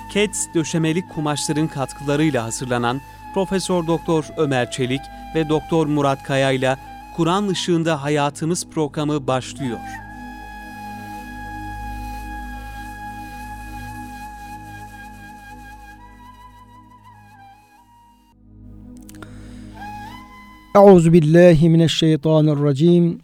Keds döşemelik kumaşların katkılarıyla hazırlanan Profesör Doktor Ömer Çelik ve Doktor Murat Kaya ile Kur'an Işığında Hayatımız programı başlıyor. Euzubillahimineşşeytanirracim.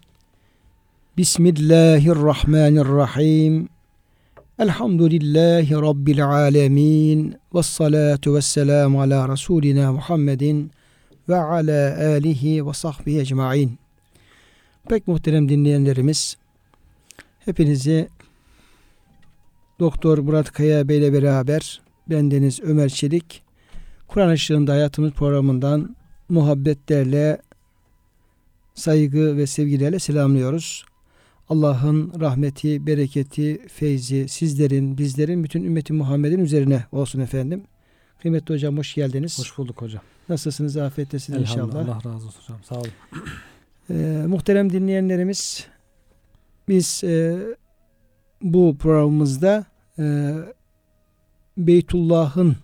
Bismillahirrahmanirrahim. Elhamdülillahi Rabbil alemin. Vessalatu vesselamu ala Resulina Muhammedin ve ala alihi ve sahbihi ecmain. Pek muhterem dinleyenlerimiz, hepinizi Doktor Murat Kaya Bey ile beraber bendeniz Ömer Çelik, Kur'an Işığında Hayatımız programından muhabbetlerle, saygı ve sevgilerle selamlıyoruz. Allah'ın rahmeti, bereketi, feyzi sizlerin, bizlerin, bütün ümmeti Muhammed'in üzerine olsun efendim. Kıymetli hocam, hoş geldiniz. Hoş bulduk hocam. Nasılsınız? Afiyettesiniz inşallah. Allah razı olsun hocam. Sağ olun. Muhterem dinleyenlerimiz, biz bu programımızda Beytullah'ın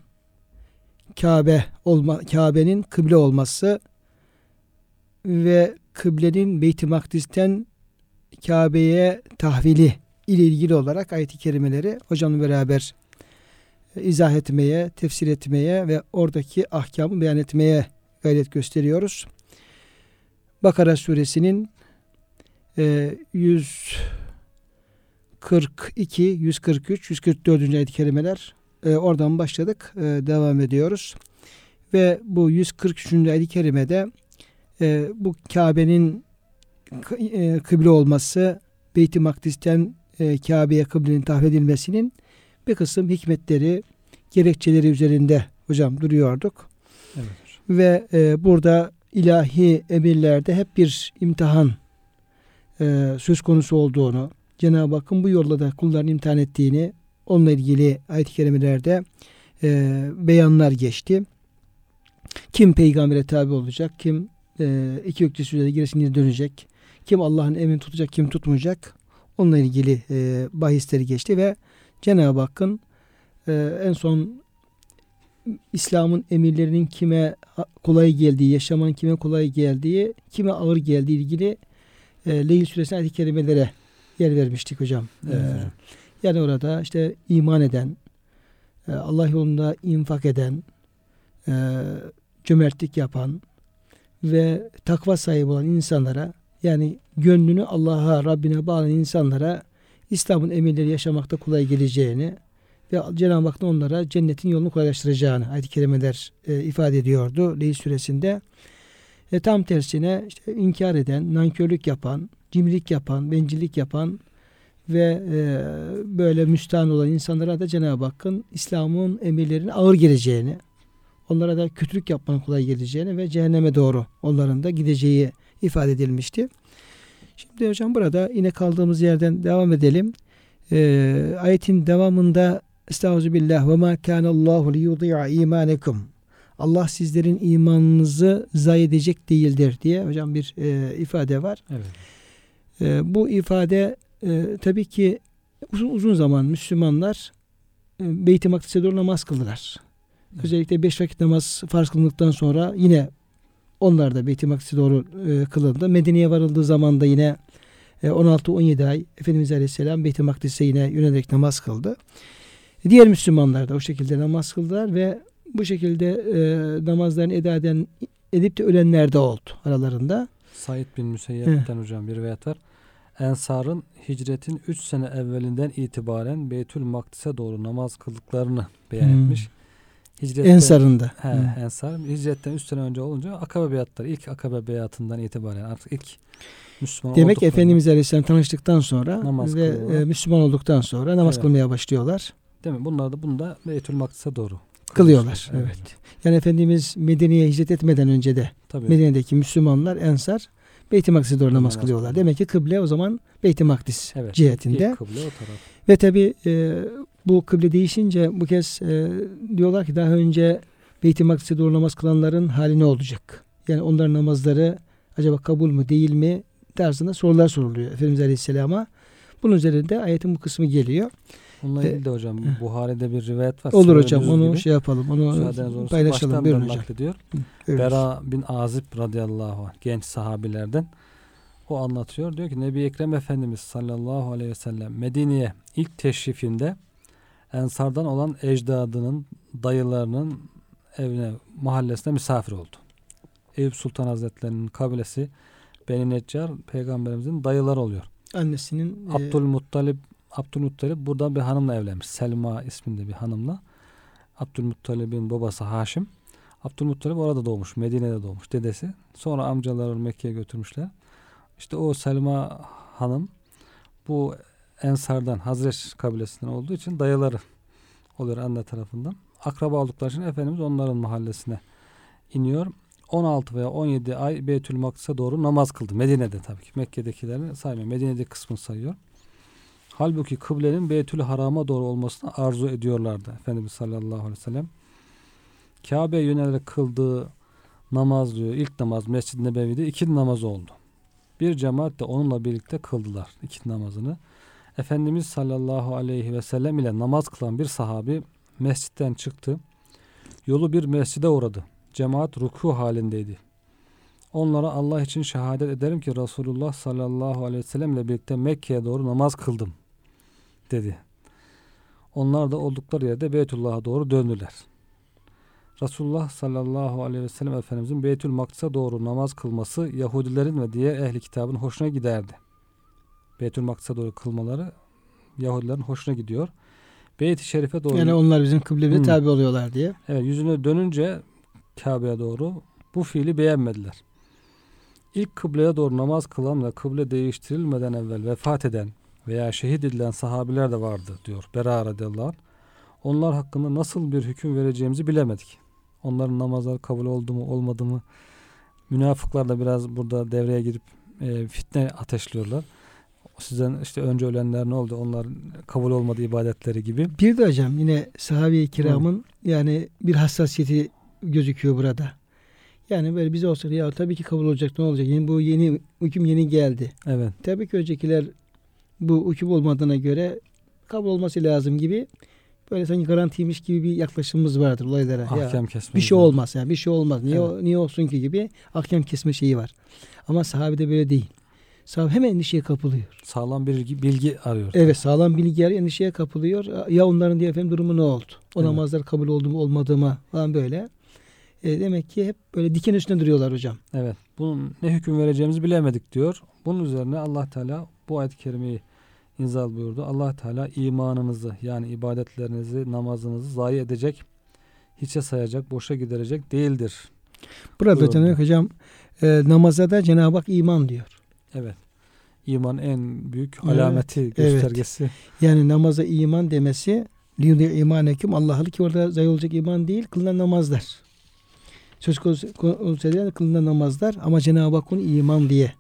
Kabe'nin kıble olması ve kıblenin Beyt-i Makdis'ten Kabe'ye tahvili ile ilgili olarak ayet-i kerimeleri hocamla beraber izah etmeye, tefsir etmeye ve oradaki ahkamı beyan etmeye gayret gösteriyoruz. Bakara suresinin 142, 143, 144. ayet-i kerimeler, oradan başladık, devam ediyoruz. Ve bu 143. ayet-i kerimede bu Kabe'nin kıble olması, Beyt-i Makdis'ten Kabe'ye kıblenin tahvil edilmesinin bir kısım hikmetleri, gerekçeleri üzerinde hocam duruyorduk. Evet. Ve burada ilahi emirlerde hep bir imtihan söz konusu olduğunu, Cenab-ı Hakk'ın bu yolla da kullarını imtihan ettiğini, onunla ilgili ayet-i kerimelerde beyanlar geçti. Kim peygambere tabi olacak, kim iki ökçe sürede gerisine dönecek, kim Allah'ın emrini tutacak, kim tutmayacak, onunla ilgili bahisleri geçti ve Cenab-ı Hakk'ın en son İslam'ın emirlerinin kime kolay geldiği, yaşamanın kime kolay geldiği, kime ağır geldiği ilgili Leyl Suresi ayet-i kerimelere yer vermiştik hocam. Evet, hocam. Yani orada işte iman eden, Allah yolunda infak eden, cömertlik yapan ve takva sahibi olan insanlara, yani gönlünü Allah'a, Rabbine bağlayan insanlara İslam'ın emirleri yaşamakta kolay geleceğini ve Cenab-ı Hakk'ın onlara cennetin yolunu kolaylaştıracağını ayet-i kerimeler ifade ediyordu Leyl Suresinde. Tam tersine işte inkar eden, nankörlük yapan, cimrilik yapan, bencillik yapan ve böyle müstahane olan insanlara da Cenab-ı Hakk'ın İslam'ın emirlerinin ağır geleceğini, onlara da kötülük yapmanın kolay geleceğini ve cehenneme doğru onların da gideceği ifade edilmişti. Şimdi hocam burada yine kaldığımız yerden devam edelim. Ayetin devamında Estağfirullah ve ma kanallahu liyudi'a imanekum. Allah sizlerin imanınızı zayi edecek değildir diye hocam bir ifade var. Evet. Bu ifade tabii ki uzun zaman Müslümanlar Beyt-i Makdis'e doğru namaz kıldılar. Evet. Özellikle 5 vakit namaz farz kılındıktan sonra yine onlar da Beyt-i Makdis'e doğru kılındı. Medine'ye varıldığı zaman da yine 16-17 ay Efendimiz Aleyhisselam Beyt-i Makdis'e yine yönelerek namaz kıldı. Diğer Müslümanlar da o şekilde namaz kıldılar ve bu şekilde namazlarını edip de ölenler de oldu aralarında. Said bin Müseyyep'ten hocam bir rivayet var. Ensar'ın hicretin 3 sene evvelinden itibaren Beytül Makdis'e doğru namaz kıldıklarını beyan etmiş. Ensar'ında. Ensar. Hicretten 3 sene önce olunca Akabe beyatları, ilk Akabe beyatından itibaren artık ilk Müslüman demek olduklarını, Efendimiz Aleyhisselam tanıştıktan sonra namaz ve Müslüman olduktan sonra namaz kılmaya başlıyorlar. Değil mi? Bunlar da bunda Beytül Makdis'e doğru kılıyorlar. Evet. Yani Efendimiz Medine'ye hicret etmeden önce de tabii, Medine'deki Müslümanlar, Ensar Beyt-i Makdis'e doğru namaz kılıyorlar. Demek ki kıble o zaman Beyt-i Makdis cihetinde. İlk kıble o taraf. Ve tabi bu kıble değişince bu kez diyorlar ki daha önce Beyt-i Makdis'e doğru namaz kılanların hali ne olacak? Yani onların namazları acaba kabul mü değil mi tarzında sorular soruluyor Efendimiz Aleyhisselam'a. Bunun üzerinde ayetin bu kısmı geliyor. Bununla ilgili de hocam Buhari'de bir rivayet var. Olur hocam, Söylediğiniz onu gibi, şey yapalım. Onu paylaşalım. baştan Buyurun ben hocam. naklediyor. Evet. Bera bin Azib radıyallahu anh, genç sahabilerden, o anlatıyor. Diyor ki Nebi Ekrem Efendimiz sallallahu aleyhi ve sellem Medine'ye ilk teşrifinde Ensardan olan ecdadının, dayılarının evine, mahallesine misafir oldu. Eyüp Sultan Hazretleri'nin kabilesi Beni Neccar peygamberimizin dayıları oluyor. Annesinin Abdülmuttalip burada bir hanımla evlenmiş. Selma isminde bir hanımla. Abdülmuttalib'in babası Haşim. Abdülmuttalib orada doğmuş. Medine'de doğmuş dedesi. Sonra amcaları Mekke'ye götürmüşler. İşte o Selma hanım bu Ensardan, Hazreç kabilesinden olduğu için dayıları oluyor anne tarafından. Akraba oldukları için Efendimiz onların mahallesine iniyor. 16 veya 17 ay Beytül Makdis'e doğru namaz kıldı. Medine'de tabii ki. Mekke'dekilerini saymıyor. Medine'deki kısmını sayıyor. Halbuki kıblenin Beytül Haram'a doğru olmasını arzu ediyorlardı. Efendimiz sallallahu aleyhi ve sellem Kabe'ye yönelerek kıldığı namaz diyor. İlk namaz Mescid-i Nebevi'de 2 namaz oldu. Bir cemaat de onunla birlikte kıldılar 2 namazını. Efendimiz sallallahu aleyhi ve sellem ile namaz kılan bir sahabi mescitten çıktı. Yolu bir mescide uğradı. Cemaat ruku halindeydi. Onlara Allah için şehadet ederim ki Resulullah sallallahu aleyhi ve sellem ile birlikte Mekke'ye doğru namaz kıldım dedi. Onlar da oldukları yerde Beytullah'a doğru döndüler. Resulullah sallallahu aleyhi ve sellem Efendimizin Beytül Makdis'e doğru namaz kılması Yahudilerin ve diğer ehli kitabın hoşuna giderdi. Beytül Makdis'e doğru kılmaları Yahudilerin hoşuna gidiyor. Beyt-i Şerif'e doğru, yani onlar bizim kıblemize tabi oluyorlar diye. Evet, yüzüne dönünce Kabe'ye doğru bu fiili beğenmediler. İlk kıbleye doğru namaz kılan ve kıble değiştirilmeden evvel vefat eden veya şehit edilen sahabiler de vardı diyor Bera radıyallahu anh. Onlar hakkında nasıl bir hüküm vereceğimizi bilemedik. Onların namazları kabul oldu mu olmadı mı? Münafıklar da biraz burada devreye girip fitne ateşliyorlar. Sizden işte önce ölenler ne oldu? Onlar kabul olmadı ibadetleri gibi. Bir de hocam yine sahabe-i kiramın yani bir hassasiyeti gözüküyor burada. Yani böyle bize olsa ya tabii ki kabul olacak, ne olacak? Yani bu yeni hüküm yeni geldi. Evet. Tabii ki öncekiler bu hüküm olmadığına göre kabul olması lazım gibi böyle sanki garantiymiş gibi bir yaklaşımımız vardır olaylara. Ahkam ya, kesme. bir şey olmaz yani bir şey olmaz. Evet. Niye olsun ki gibi ahkam kesme şeyi var. Ama sahabede böyle değil. Sahabe hemen endişeye kapılıyor. Sağlam bir bilgi arıyor. Evet, sağlam bilgi arıyor, endişeye kapılıyor. Ya onların diye efendim durumu ne oldu? O namazlar kabul oldu mu olmadı mı falan böyle. Demek ki hep böyle diken üstünde duruyorlar hocam. Evet. Bunun ne hüküm vereceğimizi bilemedik diyor. Bunun üzerine Allah Teala bu ayet-i kerimeyi inzal buyurdu. Allah Teala imanınızı yani ibadetlerinizi, namazınızı zayi edecek, hiçe sayacak, boşa giderecek değildir. Burada hocam namaza da Cenab-ı Hak iman diyor. Evet. İman en büyük alameti, göstergesi. Evet. Yani namaza iman demesi liyudu imanekum Allah'ı ki orada zayi olacak iman değil, kılınan namazlar. Söz konusu kılınan namazlar ama Cenab-ı Hak onu iman diye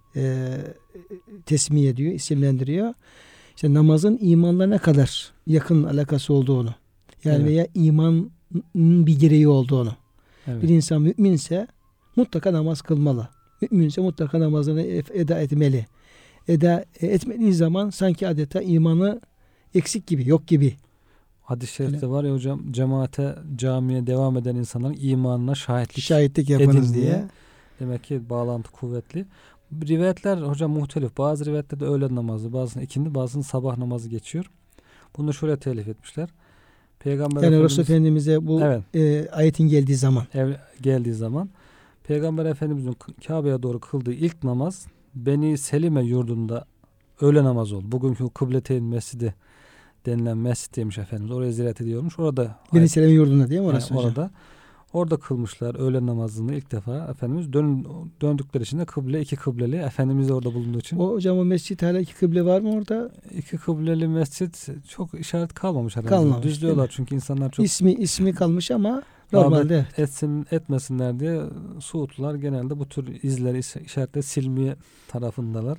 tesmiye ediyor, isimlendiriyor. İşte namazın imanla ne kadar yakın alakası olduğunu yani veya imanın bir gereği olduğunu. Evet. Bir insan müminse mutlaka namaz kılmalı. Müminse mutlaka namazını eda etmeli. Eda etmediği zaman sanki adeta imanı eksik gibi, yok gibi. Hadis-i şerifte var ya hocam, cemaate, camiye devam eden insanların imanına şahitlik yapınız diye. Demek ki bağlantı kuvvetli. Rivayetler hocam muhtelif. Bazı rivayetlerde öğlen namazı, bazısında ikindi, bazısında sabah namazı geçiyor. Bunu şöyle telif etmişler. Peygamber yani Resul Efendimiz'e bu ayetin geldiği zaman Peygamber Efendimiz'in Kabe'ye doğru kıldığı ilk namaz Beni Selime yurdunda öğle namazı oldu. Bugünkü Kıbleteyn Mescidi denilen mescitteymiş Efendimiz. Oraya ziyaret ediyormuş. Orada Beni Selime yurdunda değil mi orası hocam? Orada kılmışlar öğle namazını ilk defa. Efendimiz döndükleri için de kıble 2 kıbleli. Efendimiz de orada bulunduğu için. Hocam o mescit hala 2 kıble var mı orada? 2 kıbleli mescit çok işaret kalmamış herhalde. Kalmamış. Düzlüyorlar çünkü insanlar çok ismi kalmış ama normalde etmesinler diye Suudlular genelde bu tür izleri işaretle silmeye tarafındalar.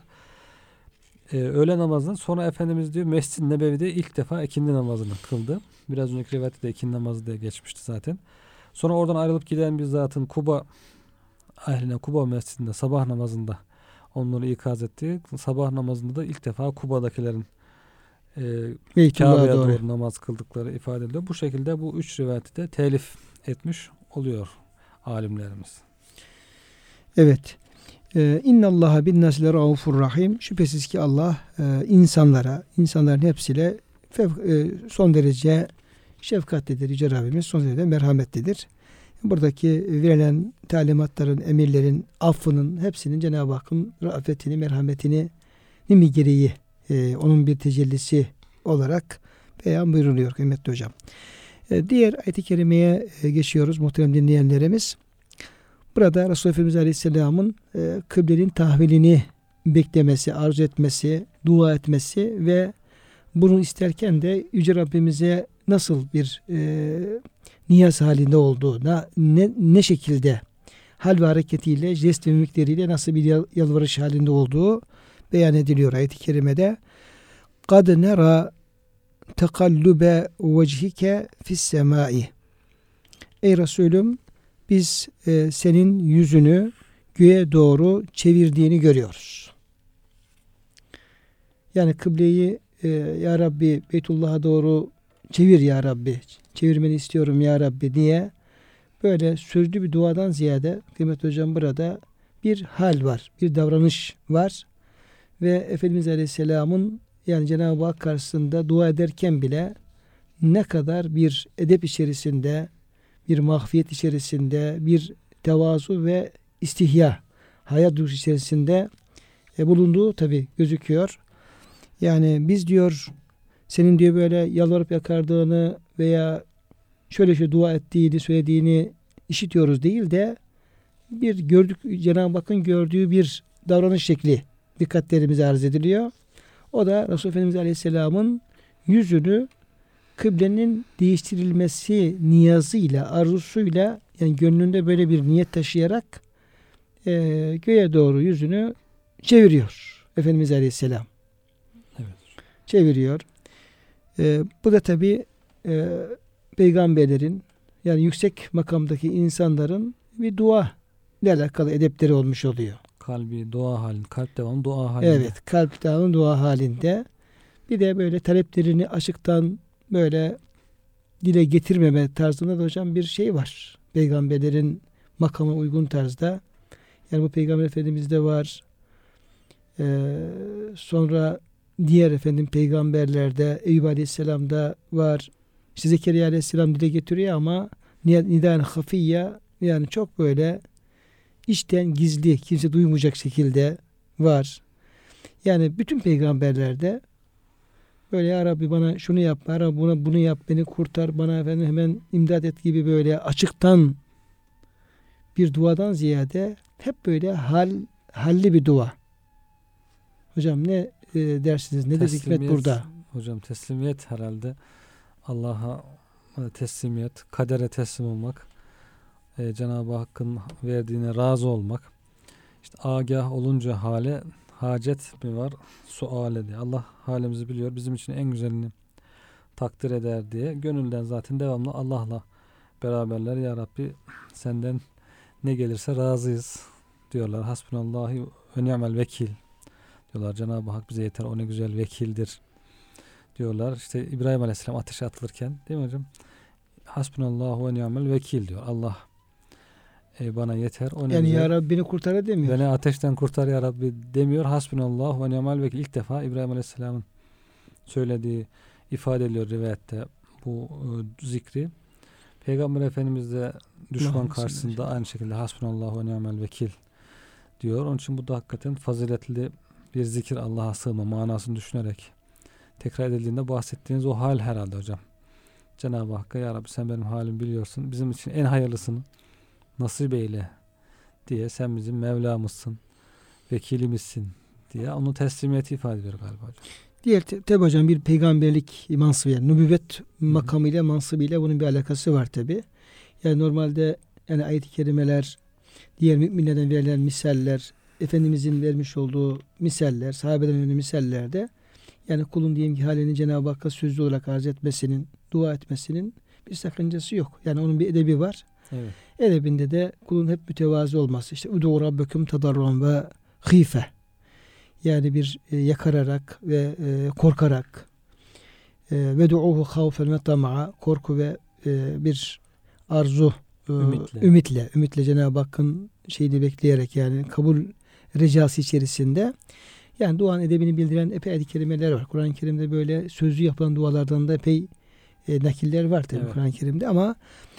Öğle namazından sonra Efendimiz diyor Mescid-i Nebevi'de ilk defa ikindi namazını kıldı. Biraz önceki rivayette de ikindi namazı diye geçmişti zaten. Sonra oradan ayrılıp giden bir zatın Kuba ehline Kuba mescidinde sabah namazında onları ikaz etti. Sabah namazında da ilk defa Kuba'dakilerin Beytullah'a Kabe'ye doğru. doğru namaz kıldıkları ifade ediliyor. Bu şekilde bu 3 rivayeti de telif etmiş oluyor alimlerimiz. Evet. İnnallaha bin nasile raufur rahim. Şüphesiz ki Allah insanların hepsiyle son derece şefkatlidir. Yüce Rabbimiz son derece merhametlidir. Buradaki verilen talimatların, emirlerin, affının hepsinin Cenab-ı Hakk'ın rafetini, merhametini mi gereği onun bir tecellisi olarak beyan buyruluyor kıymetli hocam. Diğer ayet-i kerimeye geçiyoruz muhterem dinleyenlerimiz. Burada Resulullah Efendimiz Aleyhisselam'ın kıblenin tahvilini beklemesi, arzu etmesi, dua etmesi ve bunu isterken de Yüce Rabbimize nasıl bir niyaz halinde olduğu, ne şekilde hal ve hareketiyle, jest ve mimikleriyle nasıl bir yalvarış halinde olduğu beyan ediliyor ayet-i kerimede. قَدْ نَرَى تَقَلُّبَ وَجْهِكَ فِي السَّمَاءِ. Ey Resulüm, biz senin yüzünü göğe doğru çevirdiğini görüyoruz. Yani kıbleyi Ya Rabbi Beytullah'a doğru çevir Ya Rabbi, çevirmeni istiyorum Ya Rabbi diye böyle sözlü bir duadan ziyade kıymetli hocam burada bir hal var, bir davranış var ve Efendimiz Aleyhisselam'ın yani Cenab-ı Hak karşısında dua ederken bile ne kadar bir edep içerisinde, bir mahfiyet içerisinde, bir tevazu ve istihya, haya duygusu içerisinde bulunduğu tabi gözüküyor. Yani biz diyor senin diyor böyle yalvarıp yakardığını veya şöyle dua ettiğini, söylediğini işitiyoruz değil de bir gördük, Cenab-ı Hakk'ın gördüğü bir davranış şekli dikkatlerimize arz ediliyor. O da Resulullah Efendimiz Aleyhisselam'ın yüzünü kıblenin değiştirilmesi niyazıyla, arzusuyla yani gönlünde böyle bir niyet taşıyarak göğe doğru yüzünü çeviriyor Efendimiz Aleyhisselam. Evet. Çeviriyor. Bu da tabi peygamberlerin yani yüksek makamdaki insanların bir dua ile alakalı edepleri olmuş oluyor. Kalbi dua halinde, kalp devamlı dua halinde. Evet, kalp devamlı dua halinde. Bir de böyle taleplerini açıktan böyle dile getirmeme tarzında da hocam bir şey var. Peygamberlerin makama uygun tarzda. Yani bu Peygamber Efendimiz'de var. Sonra diğer peygamberlerde Eyüp Aleyhisselam'da var. İşte Zekeriya Aleyhisselam dile getiriyor ama nida-ı hafiyye yani çok böyle içten gizli, kimse duymayacak şekilde var. Yani bütün peygamberlerde böyle Ya Rabbi bana şunu yap, Ya Rabbi bunu yap, beni kurtar, bana hemen imdad et gibi böyle açıktan bir duadan ziyade hep böyle halli bir dua. Hocam ne dersiniz? Ne de hikmet burada? Hocam teslimiyet herhalde. Allah'a teslimiyet, kadere teslim olmak, Cenab-ı Hakk'ın verdiğine razı olmak. İşte agah olunca hale hacet mi var? Suale diye. Allah halimizi biliyor. Bizim için en güzelini takdir eder diye. Gönülden zaten devamlı Allah'la beraberler. Ya Rabbi senden ne gelirse razıyız diyorlar. Hasbunallahu ve ni'mel vekil diyorlar. Cenab-ı Hak bize yeter. O ne güzel vekildir diyorlar. İşte İbrahim Aleyhisselam ateşe atılırken değil mi hocam? Hasbunallahu ve ni'mel vekil diyor. Allah bana yeter. O ne yani güzel. Ya Rabbi beni kurtar demiyor. Beni ateşten kurtar Ya Rabbi demiyor. Hasbunallahu ve ni'mel vekil. İlk defa İbrahim Aleyhisselam'ın söylediği ifade ediliyor rivayette bu zikri. Peygamber Efendimiz de düşman karşısında aynı şekilde hasbunallahu ve ni'mel vekil diyor. Onun için bu da hakikaten faziletli bir zikir, Allah'a sığınma manasını düşünerek tekrar edildiğinde bahsettiğiniz o hal herhalde hocam. Cenab-ı Hakk'a Ya Rabbi sen benim halimi biliyorsun. Bizim için en hayırlısını nasip eyle diye, sen bizim Mevlamızsın, vekilimizsin diye onu teslimiyeti ifade ediyor galiba hocam. Diğer tabi hocam bir peygamberlik mansıbı yani nübüvvet makamıyla mansıbıyla bunun bir alakası var tabi. Yani normalde yani ayet-i kerimeler, diğer müminlerden verilen misaller, Efendimizin vermiş olduğu misaller, sahabeden verilen misallerde yani kulun diyelim ki halini Cenab-ı Hakk'a sözlü olarak arz etmesinin, dua etmesinin bir sakıncası yok. Yani onun bir edebi var. Evet. Edebinde de kulun hep mütevazı olması. İşte udu rabbekum tadarruan ve hife. Yani bir yakararak ve korkarak ve du'uhu havfen ve tama'a, korku ve bir arzu, ümitle Cenab-ı Hakk'ın şeyini bekleyerek, yani kabul ricası içerisinde. Yani duanın edebini bildiren epey ayet-i kerimeler var. Kur'an-ı Kerim'de böyle sözlü yapılan dualardan da epey nakiller var tabii, evet, Kur'an-ı Kerim'de, ama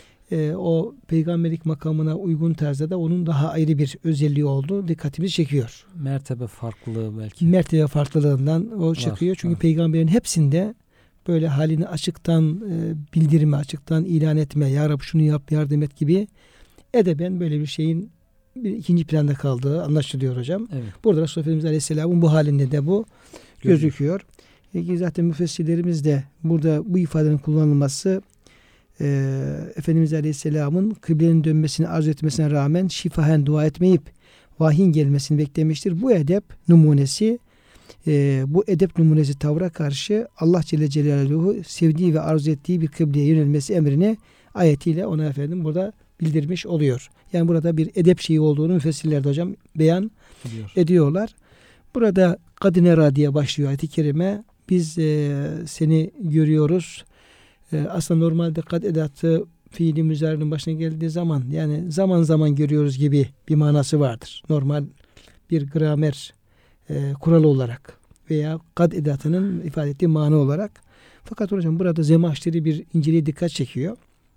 o peygamberlik makamına uygun tarzda da onun daha ayrı bir özelliği olduğu dikkatimizi çekiyor. Mertebe farklılığı belki. Mertebe farklılığından o çıkıyor. Çünkü peygamberin hepsinde böyle halini açıktan bildirme, açıktan ilan etme, ya Rabbi şunu yap, yardım et gibi edeben böyle bir şeyin bir ikinci planda kaldığı anlaşılıyor hocam. Evet. Burada Resulullah Efendimiz Aleyhisselam'ın bu halinde de bu gözüküyor. Zaten müfessirlerimiz de burada bu ifadenin kullanılması Efendimiz Aleyhisselam'ın kıblenin dönmesini arzu etmesine rağmen şifahen dua etmeyip vahyin gelmesini beklemiştir. Bu edep numunesi, bu edep numunesi tavra karşı Allah Celle Celaluhu sevdiği ve arzu ettiği bir kıbleye yönelmesi emrini ayetiyle ona efendim burada bildirmiş oluyor. Yani burada bir edep şeyi olduğunu müfessirler de hocam beyan ediyorlar. Burada kadinera diye başlıyor ayet-i kerime. Biz seni görüyoruz. Aslında normalde kad edatı fiili müzarinin başına geldiği zaman, yani zaman zaman görüyoruz gibi bir manası vardır. Normal bir gramer kuralı olarak veya kad edatının ifade ettiği mana olarak. Fakat hocam burada Zemaşteri bir inceliğe dikkat çekiyor.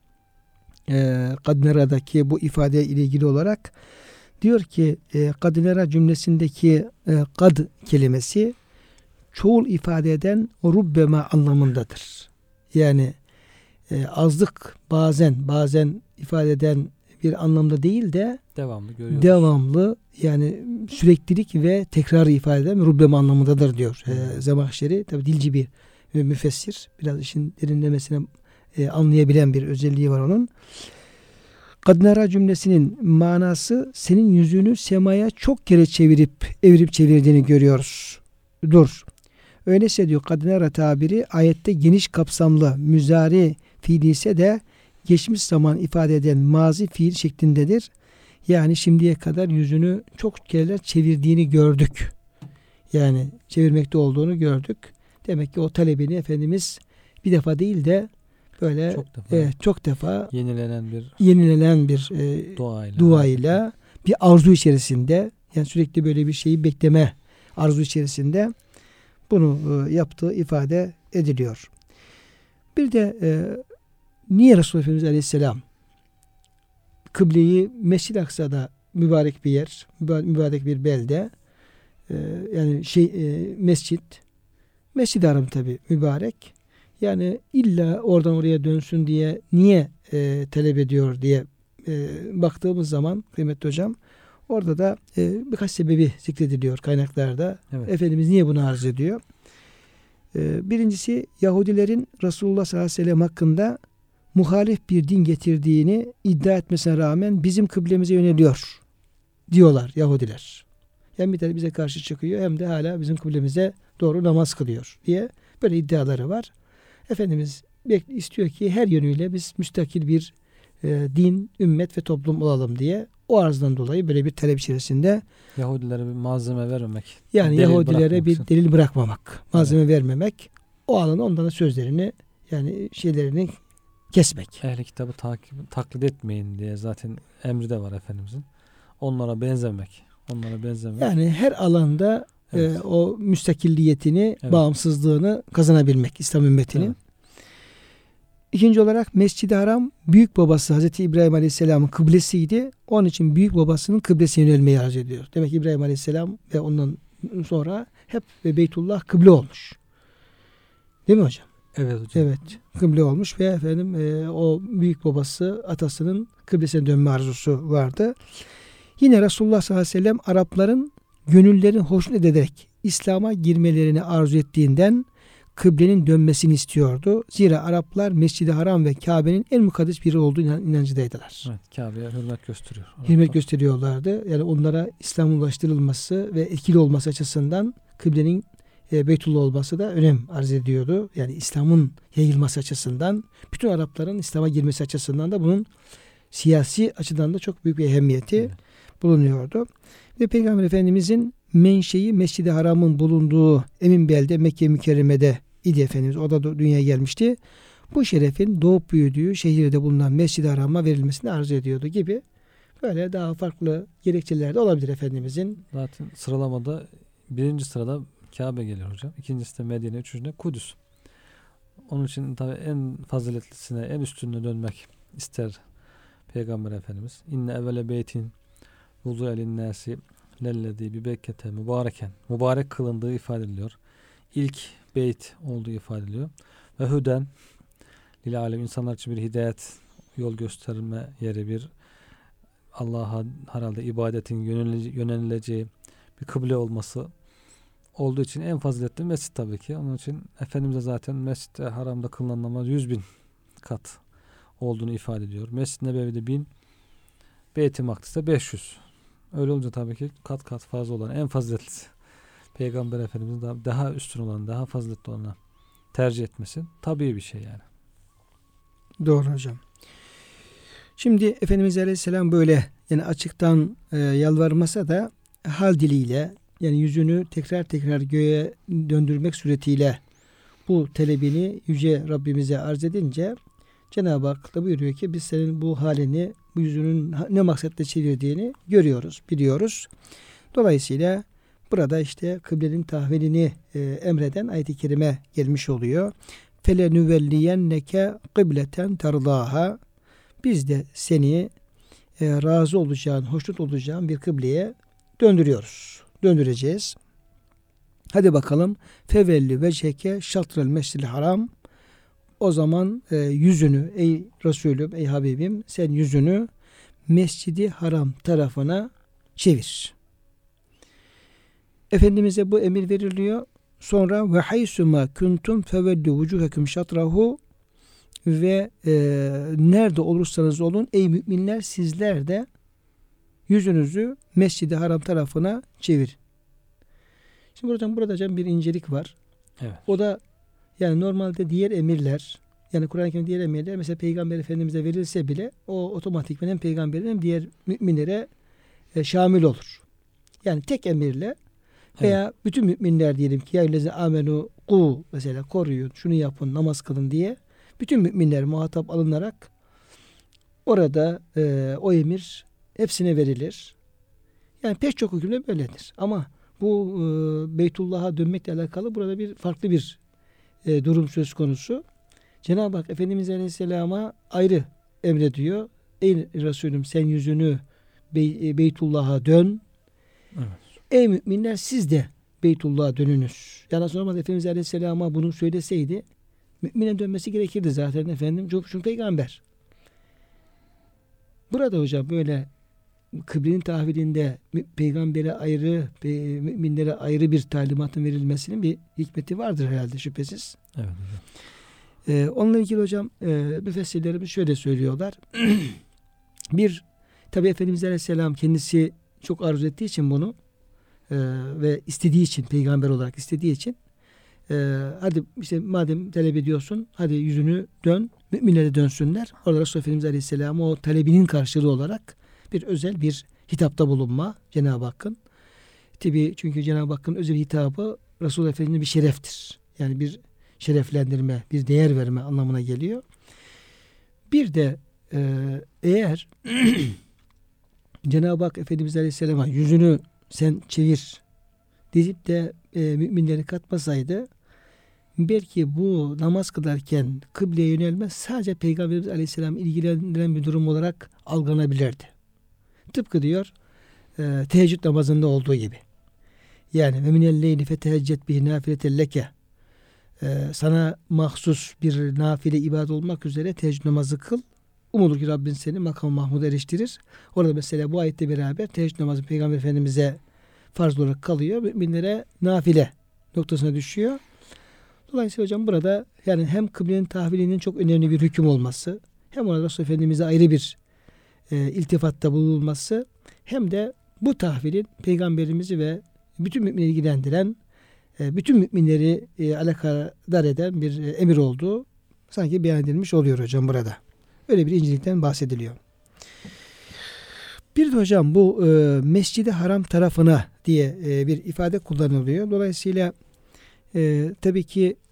Kadnera'daki bu ifade ile ilgili olarak diyor ki kadnera cümlesindeki kad kelimesi çoğul ifade eden rubbema anlamındadır. Yani azlık bazen ifade eden bir anlamda değil de devamlı, yani süreklilik ve tekrarı ifade eden rubbema anlamındadır diyor Zemahşeri. Tabi dilci bir müfessir. Biraz işin derinlemesine anlayabilen bir özelliği var onun. Kadnara cümlesinin manası senin yüzünü semaya çok kere evirip çevirdiğini görüyoruz. Öyleyse diyor kadnara tabiri ayette geniş kapsamlı müzari fiili ise de geçmiş zaman ifade eden mazi fiil şeklindedir. Yani şimdiye kadar yüzünü çok kereler çevirdiğini gördük. Yani çevirmekte olduğunu gördük. Demek ki o talebini Efendimiz bir defa değil de böyle çok defa yenilenen bir duayla bir arzu içerisinde, yani sürekli böyle bir şeyi bekleme arzu içerisinde bunu yaptığı ifade ediliyor. Bir de niye Resulullah Efendimiz Aleyhisselam kıbleyi Mescid-i Aksa'da mübarek bir yer, mübarek bir belde, yani Mescid-i Haram tabi mübarek, yani illa oradan oraya dönsün diye niye talep ediyor diye baktığımız zaman kıymetli hocam, orada da birkaç sebebi zikrediliyor kaynaklarda. Evet. Efendimiz niye bunu arz ediyor? Birincisi, Yahudilerin Resulullah sallallahu aleyhi ve sellem hakkında muhalif bir din getirdiğini iddia etmesine rağmen bizim kıblemize yöneliyor diyorlar Yahudiler. Hem bir tane bize karşı çıkıyor, hem de hala bizim kıblemize doğru namaz kılıyor diye böyle iddiaları var. Efendimiz istiyor ki her yönüyle biz müstakil bir din, ümmet ve toplum olalım diye. O arzdan dolayı böyle bir talep içerisinde. Yahudilere bir malzeme vermemek. Yani Yahudilere bir delil bırakmamak. Malzeme vermemek. O alanda ondan da sözlerini, yani şeylerini kesmek. Ehli kitabı taklit etmeyin diye zaten emri de var Efendimizin. Onlara benzemek. Yani her alanda o müstakilliyetini, bağımsızlığını kazanabilmek İslam ümmetinin. Evet. İkinci olarak Mescid-i Haram büyük babası Hazreti İbrahim Aleyhisselam'ın kıblesiydi. Onun için büyük babasının kıblesine yönelmeyi arz ediyor. Demek ki İbrahim Aleyhisselam ve ondan sonra hep Beytullah kıble olmuş. Değil mi hocam? Evet hocam. Evet, kıble olmuş ve efendim o büyük babası atasının kıblesine dönme arzusu vardı. Yine Resulullah sallallahu aleyhi ve sellem Arapların gönüllerini hoşnut ederek İslam'a girmelerini arzu ettiğinden kıblenin dönmesini istiyordu. Zira Araplar Mescid-i Haram ve Kabe'nin en mukaddes biri olduğu inancındaydılar. Evet, Kabe'ye hürmet gösteriyor. Hürmet gösteriyorlardı. Yani onlara İslam'ın ulaştırılması ve etkili olması açısından kıblenin Beytullah olması da önem arz ediyordu. Yani İslam'ın yayılması açısından, bütün Arapların İslam'a girmesi açısından da bunun siyasi açıdan da çok büyük bir ehemmiyeti bulunuyordu. Ve Peygamber Efendimizin menşei Mescid-i Haram'ın bulunduğu emin belde Mekke-i Mükerreme'de idi Efendimiz. O da dünyaya gelmişti. Bu şerefin doğup büyüdüğü şehirde bulunan Mescid-i Haram'a verilmesini arzu ediyordu gibi. Böyle daha farklı gerekçeler de olabilir Efendimizin. Zaten sıralamada birinci sırada Kabe geliyor hocam. İkincisi de Medine, üçüncüsü de Kudüs. Onun için tabii en faziletlisine, en üstününe dönmek ister Peygamber Efendimiz. İnne evvele beytin vuzu elinnâsi lellezî bi Bekke'te mübareken. Mübarek kılındığı ifade ediliyor. İlk beyt olduğu ifade ediliyor. Ve hüden lil alem, insanlar için bir hidayet, yol gösterme yeri, bir Allah'a herhalde ibadetin yönelileceği bir kıble olması olduğu için en faziletli mescid tabii ki. Onun için Efendimiz de zaten Mescid-i Haram'da kılınan namaz 100.000 kat olduğunu ifade ediyor. Mescid-i Nebevi'de 1000, Beyt-i Makdis'te 500. Öyle olunca tabii ki kat kat fazla olan en faziletlisi Peygamber Efendimiz'in daha üstün olan, daha faziletli olanı tercih etmesi tabii bir şey yani. Doğru hocam. Şimdi Efendimiz Aleyhisselam böyle yani açıktan yalvarmasa da hal diliyle, yani yüzünü tekrar tekrar göğe döndürmek suretiyle bu talebini Yüce Rabbimize arz edince Cenab-ı Hak da buyuruyor ki biz senin bu halini, bu yüzünün ne maksatla çevirdiğini görüyoruz, biliyoruz. Dolayısıyla burada işte kıblenin tahvilini emreden ayet-i kerime gelmiş oluyor. فَلَنُوَلِّيَنَّكَ قِبْلَةً تَرْضَاهَا, biz de seni razı olacağın, hoşnut olacağın bir kıbleye döndüreceğiz. Hadi bakalım. Fevelli vecheke şatrel mescid-i haram. O zaman yüzünü, ey Resulüm, ey Habibim, sen yüzünü Mescid-i Haram tarafına çevir. Efendimiz'e bu emir veriliyor. Sonra ve haysuma kuntum fevellu vucuhakum şatrahu, ve nerede olursanız olun ey müminler, sizler de yüzünüzü Mescid-i Haram tarafına çevir. Şimdi burada bir incelik var. Evet. O da yani normalde diğer emirler, yani Kur'an-ı Kerim diğer emirler mesela Peygamber Efendimiz'e verilse bile o otomatikmen hem peygamberin hem diğer müminlere şamil olur. Yani tek emirle veya bütün müminler diyelim ki ya illezi amenu ku, mesela koruyun, şunu yapın, namaz kılın diye bütün müminler muhatap alınarak orada o emir hepsine verilir. Yani pek çok hükümde böyledir. Ama bu Beytullah'a dönmekle alakalı burada bir farklı bir durum söz konusu. Cenab-ı Hak Efendimiz Aleyhisselam'a ayrı emrediyor. Ey Resulüm, sen yüzünü Beytullah'a dön. Evet. Ey müminler, siz de Beytullah'a dönünüz. Yani normalde Efendimiz Aleyhisselam'a bunu söyleseydi mümine dönmesi gerekirdi zaten efendim. Çünkü peygamber. Burada hocam böyle kıblenin tahvilinde peygambere ayrı, müminlere ayrı bir talimatın verilmesinin bir hikmeti vardır herhalde, şüphesiz. Evet hocam. Onunla ilgili hocam müfessirlerimiz şöyle söylüyorlar. Tabi Efendimiz Aleyhisselam kendisi çok arzu ettiği için bunu ve istediği için, peygamber olarak istediği için hadi işte madem talep ediyorsun, hadi yüzünü dön, müminlere dönsünler. Orada Resulullah Efendimiz Aleyhisselam'a o talebinin karşılığı olarak bir özel bir hitapta bulunma Cenab-ı Hakk'ın. Tabi çünkü Cenab-ı Hakk'ın özel hitabı Resulullah Efendimiz'e bir şereftir. Yani bir şereflendirme, bir değer verme anlamına geliyor. Bir de eğer Cenab-ı Hak Efendimiz Aleyhisselam'a yüzünü sen çevir deyip de müminleri katmasaydı, belki bu namaz kılarken kıbleye yönelmez sadece Peygamberimiz Aleyhisselam'ı ilgilendiren bir durum olarak algılanabilirdi. Tıpkı diyor teheccüd namazında olduğu gibi. Yani ve minelleyli feteheccet bihi nafileten leke, sana mahsus bir nafile ibadet olmak üzere teheccüd namazı kıl. Umulur ki Rabbin seni makam Mahmud'a eriştirir. Orada mesela bu ayette beraber teheccüd namazı Peygamber Efendimiz'e farz olarak kalıyor. Müminlere nafile noktasına düşüyor. Dolayısıyla hocam burada yani hem kıblenin tahvilinin çok önemli bir hüküm olması, hem orada Resulullah Efendimiz'e ayrı bir iltifatta bulunması, hem de bu tahvilin Peygamberimizi ve bütün müminleri ilgilendiren, bütün müminleri alakadar eden bir emir olduğu sanki beyan edilmiş oluyor hocam burada. Öyle bir incelikten bahsediliyor. Bir de hocam bu Mescid-i Haram tarafına diye bir ifade kullanılıyor. Dolayısıyla tabii ki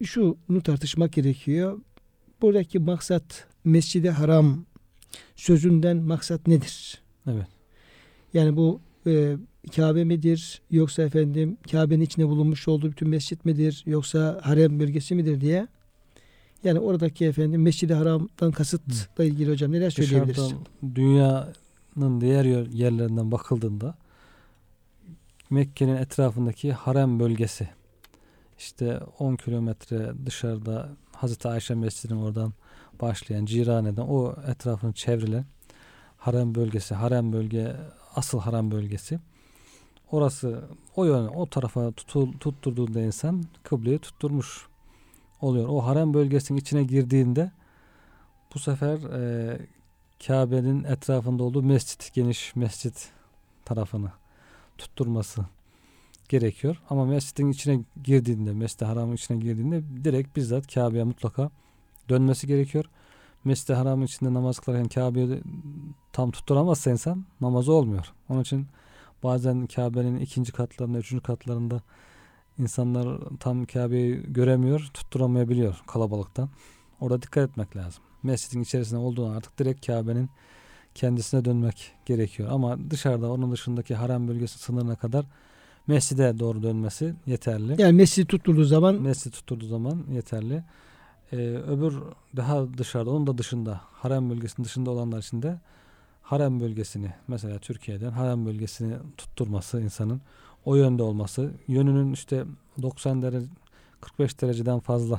şunu tartışmak gerekiyor. Buradaki maksat Mescid-i Haram sözünden maksat nedir? Evet. Yani bu Kabe midir? Yoksa efendim Kabe'nin içinde bulunmuş olduğu bütün mescit midir? Yoksa harem bölgesi midir diye. Yani oradaki efendim Mescid-i Haram'dan kasıtla ilgili hocam neler söyleyebiliriz? Dışarıdan dünyanın diğer yerlerinden bakıldığında Mekke'nin etrafındaki harem bölgesi, işte 10 kilometre dışarıda Hazreti Ayşe Mescidi'nin oradan başlayan Cirane'den o etrafını çevrilen harem bölgesi, harem bölge, asıl harem bölgesi. Orası o yöne, o tarafa tutturduğunda insan kıbleyi tutturmuş oluyor. O harem bölgesinin içine girdiğinde bu sefer Kabe'nin etrafında olduğu mescit, geniş mescit tarafını tutturması gerekiyor. Ama mescidin içine girdiğinde, Mescid-i Haram'ın içine girdiğinde direkt bizzat Kabe'ye mutlaka dönmesi gerekiyor. Mescid-i Haram'ın içinde namaz kılarken Kabe'yi tam tutturamazsa insan namazı olmuyor. Onun için bazen Kabe'nin 2. katlarında, 3. katlarında insanlar tam Kabe'yi göremiyor, tutturamayabiliyor kalabalıktan. Orada dikkat etmek lazım. Mescidin içerisinde olduğunu artık direkt Kabe'nin kendisine dönmek gerekiyor. Ama dışarıda onun dışındaki harem bölgesi sınırına kadar mescide doğru dönmesi yeterli. Yani mescidi tutturduğu zaman yeterli. Öbür daha dışarıda, onun da dışında, harem bölgesinin dışında olanlar için de harem bölgesini, mesela Türkiye'den harem bölgesini tutturması, insanın o yönde olması, yönünün işte 90 derece 45 dereceden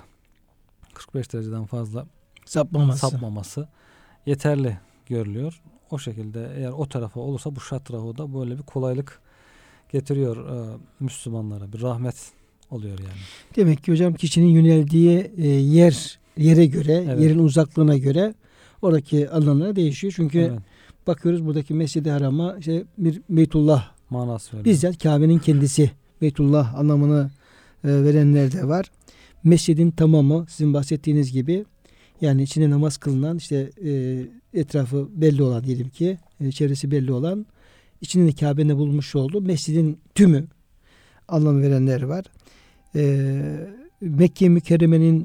fazla sapmaması yeterli görülüyor. O şekilde eğer o tarafa olursa bu şatrafı da böyle bir kolaylık getiriyor Müslümanlara. Bir rahmet oluyor yani. Demek ki hocam kişinin yöneldiği yere göre, evet, yerin uzaklığına göre oradaki alanlara değişiyor. Çünkü evet, bakıyoruz buradaki Mescid-i Haram'a bir Beytullah manası veriyor. bizzat Kabe'nin kendisi Beytullah anlamını verenler de var. Mescidin tamamı sizin bahsettiğiniz gibi yani içinde namaz kılınan etrafı belli olan diyelim ki çevresi belli olan içinde de Kabe'nin bulunmuş olduğu mescidin tümü anlam verenler var. Mekke-i Mükerreme'nin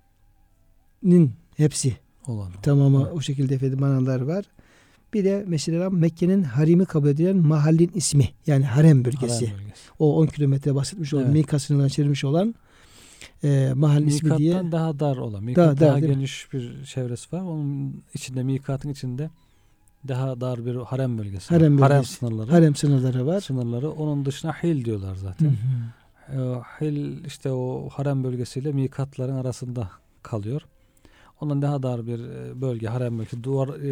hepsi tamamı evet, o şekilde efendim manalar var. Bir de mesela Mekke'nin harimi kabul edilen mahallin ismi yani harem bölgesi. O 10 kilometre bahsetmiş olan evet, Mika sınırından çevirmiş olan mahallin ismi diye. Mikattan daha dar olan. Mikat daha geniş bir çevresi var. Onun içinde mikatın içinde daha dar bir harem bölgesi. Harem sınırları var. Sınırları. Onun dışına hil diyorlar zaten. Hil işte o harem bölgesiyle mikatların arasında kalıyor. Ondan daha dar bir bölge, harem bölgesi.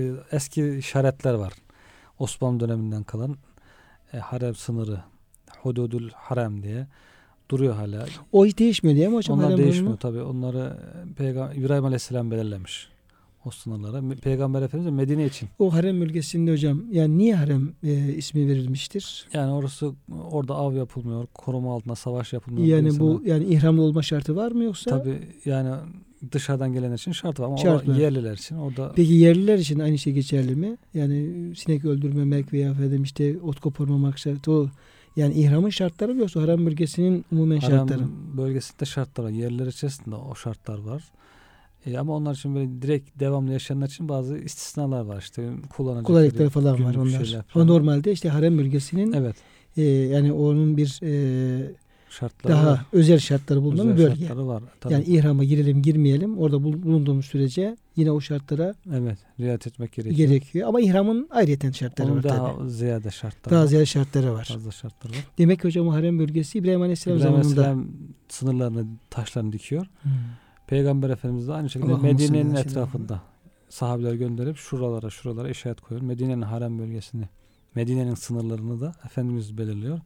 Eski işaretler var. Osmanlı döneminden kalan harem sınırı, hududul harem diye duruyor hala. O hiç değişmiyor değil mi hocam? Onlar değişmiyor tabii. Onları İbrahim Aleyhisselam belirlemiş. O sınırlara. Peygamber Efendimiz Medine için. O harem bölgesinde hocam yani niye harem ismi verilmiştir? Yani orada av yapılmıyor, koruma altında savaş yapılmıyor. Yani bu yani ihramlı olma şartı var mı yoksa? Tabii yani dışarıdan gelenler için şart var ama yerliler için orada. Peki yerliler için aynı şey geçerli mi? Yani sinek öldürmemek veya efendim işte ot koparmamak şartı o. Yani ihramın şartları mı yoksa harem bölgesinin umumen şartları? Harem bölgesinde şartlar var. Yerler içerisinde o şartlar var. Ama onlar için böyle direkt devamlı yaşayanlar için bazı istisnalar var. İşte kolaylıkları falan var onlar. Ama normalde işte harem bölgesinin evet, yani onun bir şartları daha var, özel şartları bulunan bir bölge. Var, tabii. Yani ihrama girelim girmeyelim orada bulunduğumuz sürece yine o şartlara evet, riayet etmek gerekiyor. Ama ihramın ayrıyeten şartları onun var daha tabii. ziyade şartları daha var. ziyade şartları var. Fazla şartları var. Demek ki hocam harem bölgesi İbrahim Aleyhisselam zamanında sınırlarını, taşlarını dikiyor. Peygamber Efendimiz de aynı şekilde Medine'nin etrafında sahabeler gönderip şuralara işaret koyuyor. Medine'nin harem bölgesini, Medine'nin sınırlarını da Efendimiz belirliyor.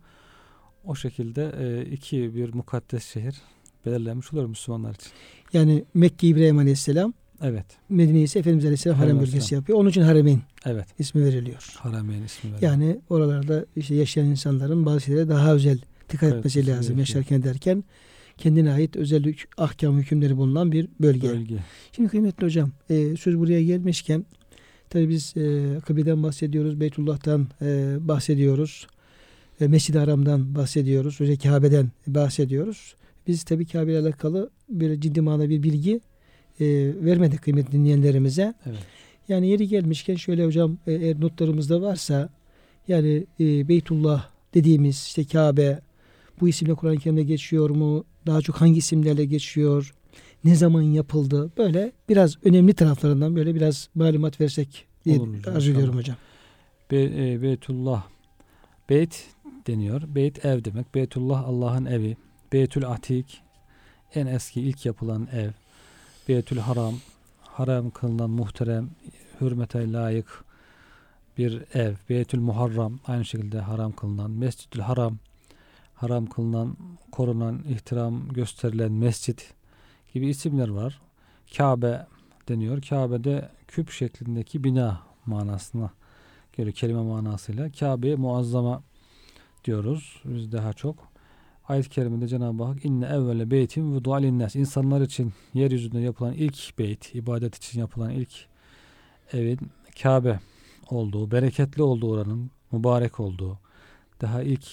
O şekilde bir mukaddes şehir belirlenmiş oluyor Müslümanlar için. Yani Mekke İbrahim Aleyhisselam, evet, Medine ise Efendimiz Aleyhisselam harem bölgesi yapıyor. Onun için Haremeyn ismi veriliyor. Haremeyn ismi veriliyor. Yani oralarda işte yaşayan insanların bazı şeylere daha özel dikkat etmesi lazım. Yaşarken derken kendine ait özel ahkam hükümleri bulunan bir bölge. Şimdi kıymetli hocam söz buraya gelmişken tabii biz kıbleden bahsediyoruz, Beytullah'tan bahsediyoruz, Mescid-i Haram'dan bahsediyoruz, Kabe'den bahsediyoruz. Biz tabii Kabe ile alakalı böyle ciddi manada bir bilgi vermedik kıymetli dinleyenlerimize. Evet. Yani yeri gelmişken şöyle hocam, eğer notlarımızda varsa, yani Beytullah dediğimiz işte Kabe, bu isimle Kur'an-ı Kerim'de geçiyor mu? Daha çok hangi isimlerle geçiyor? Ne zaman yapıldı? Böyle biraz önemli taraflarından böyle biraz malumat versek diye arzu ediyorum hocam. Beytullah, Beyt deniyor. Beyt ev demek. Beytullah Allah'ın evi. Beytül Atik en eski ilk yapılan ev. Beytül Haram, haram kılınan muhterem, hürmete layık bir ev. Beytül Muharram aynı şekilde haram kılınan. Mescidül Haram, haram kılınan, korunan, ihtiram gösterilen mescit gibi isimler var. Kabe deniyor. Kabe'de küp şeklindeki bina manasına göre, kelime manasıyla Kabe'ye muazzama diyoruz biz daha çok. Ayet-i kerimede Cenab-ı Hak inne evvele beytin vudu'a linnas, insanlar için yeryüzünde yapılan ilk beyt, ibadet için yapılan ilk evin Kabe olduğu, bereketli olduğu, oranın mübarek olduğu, daha ilk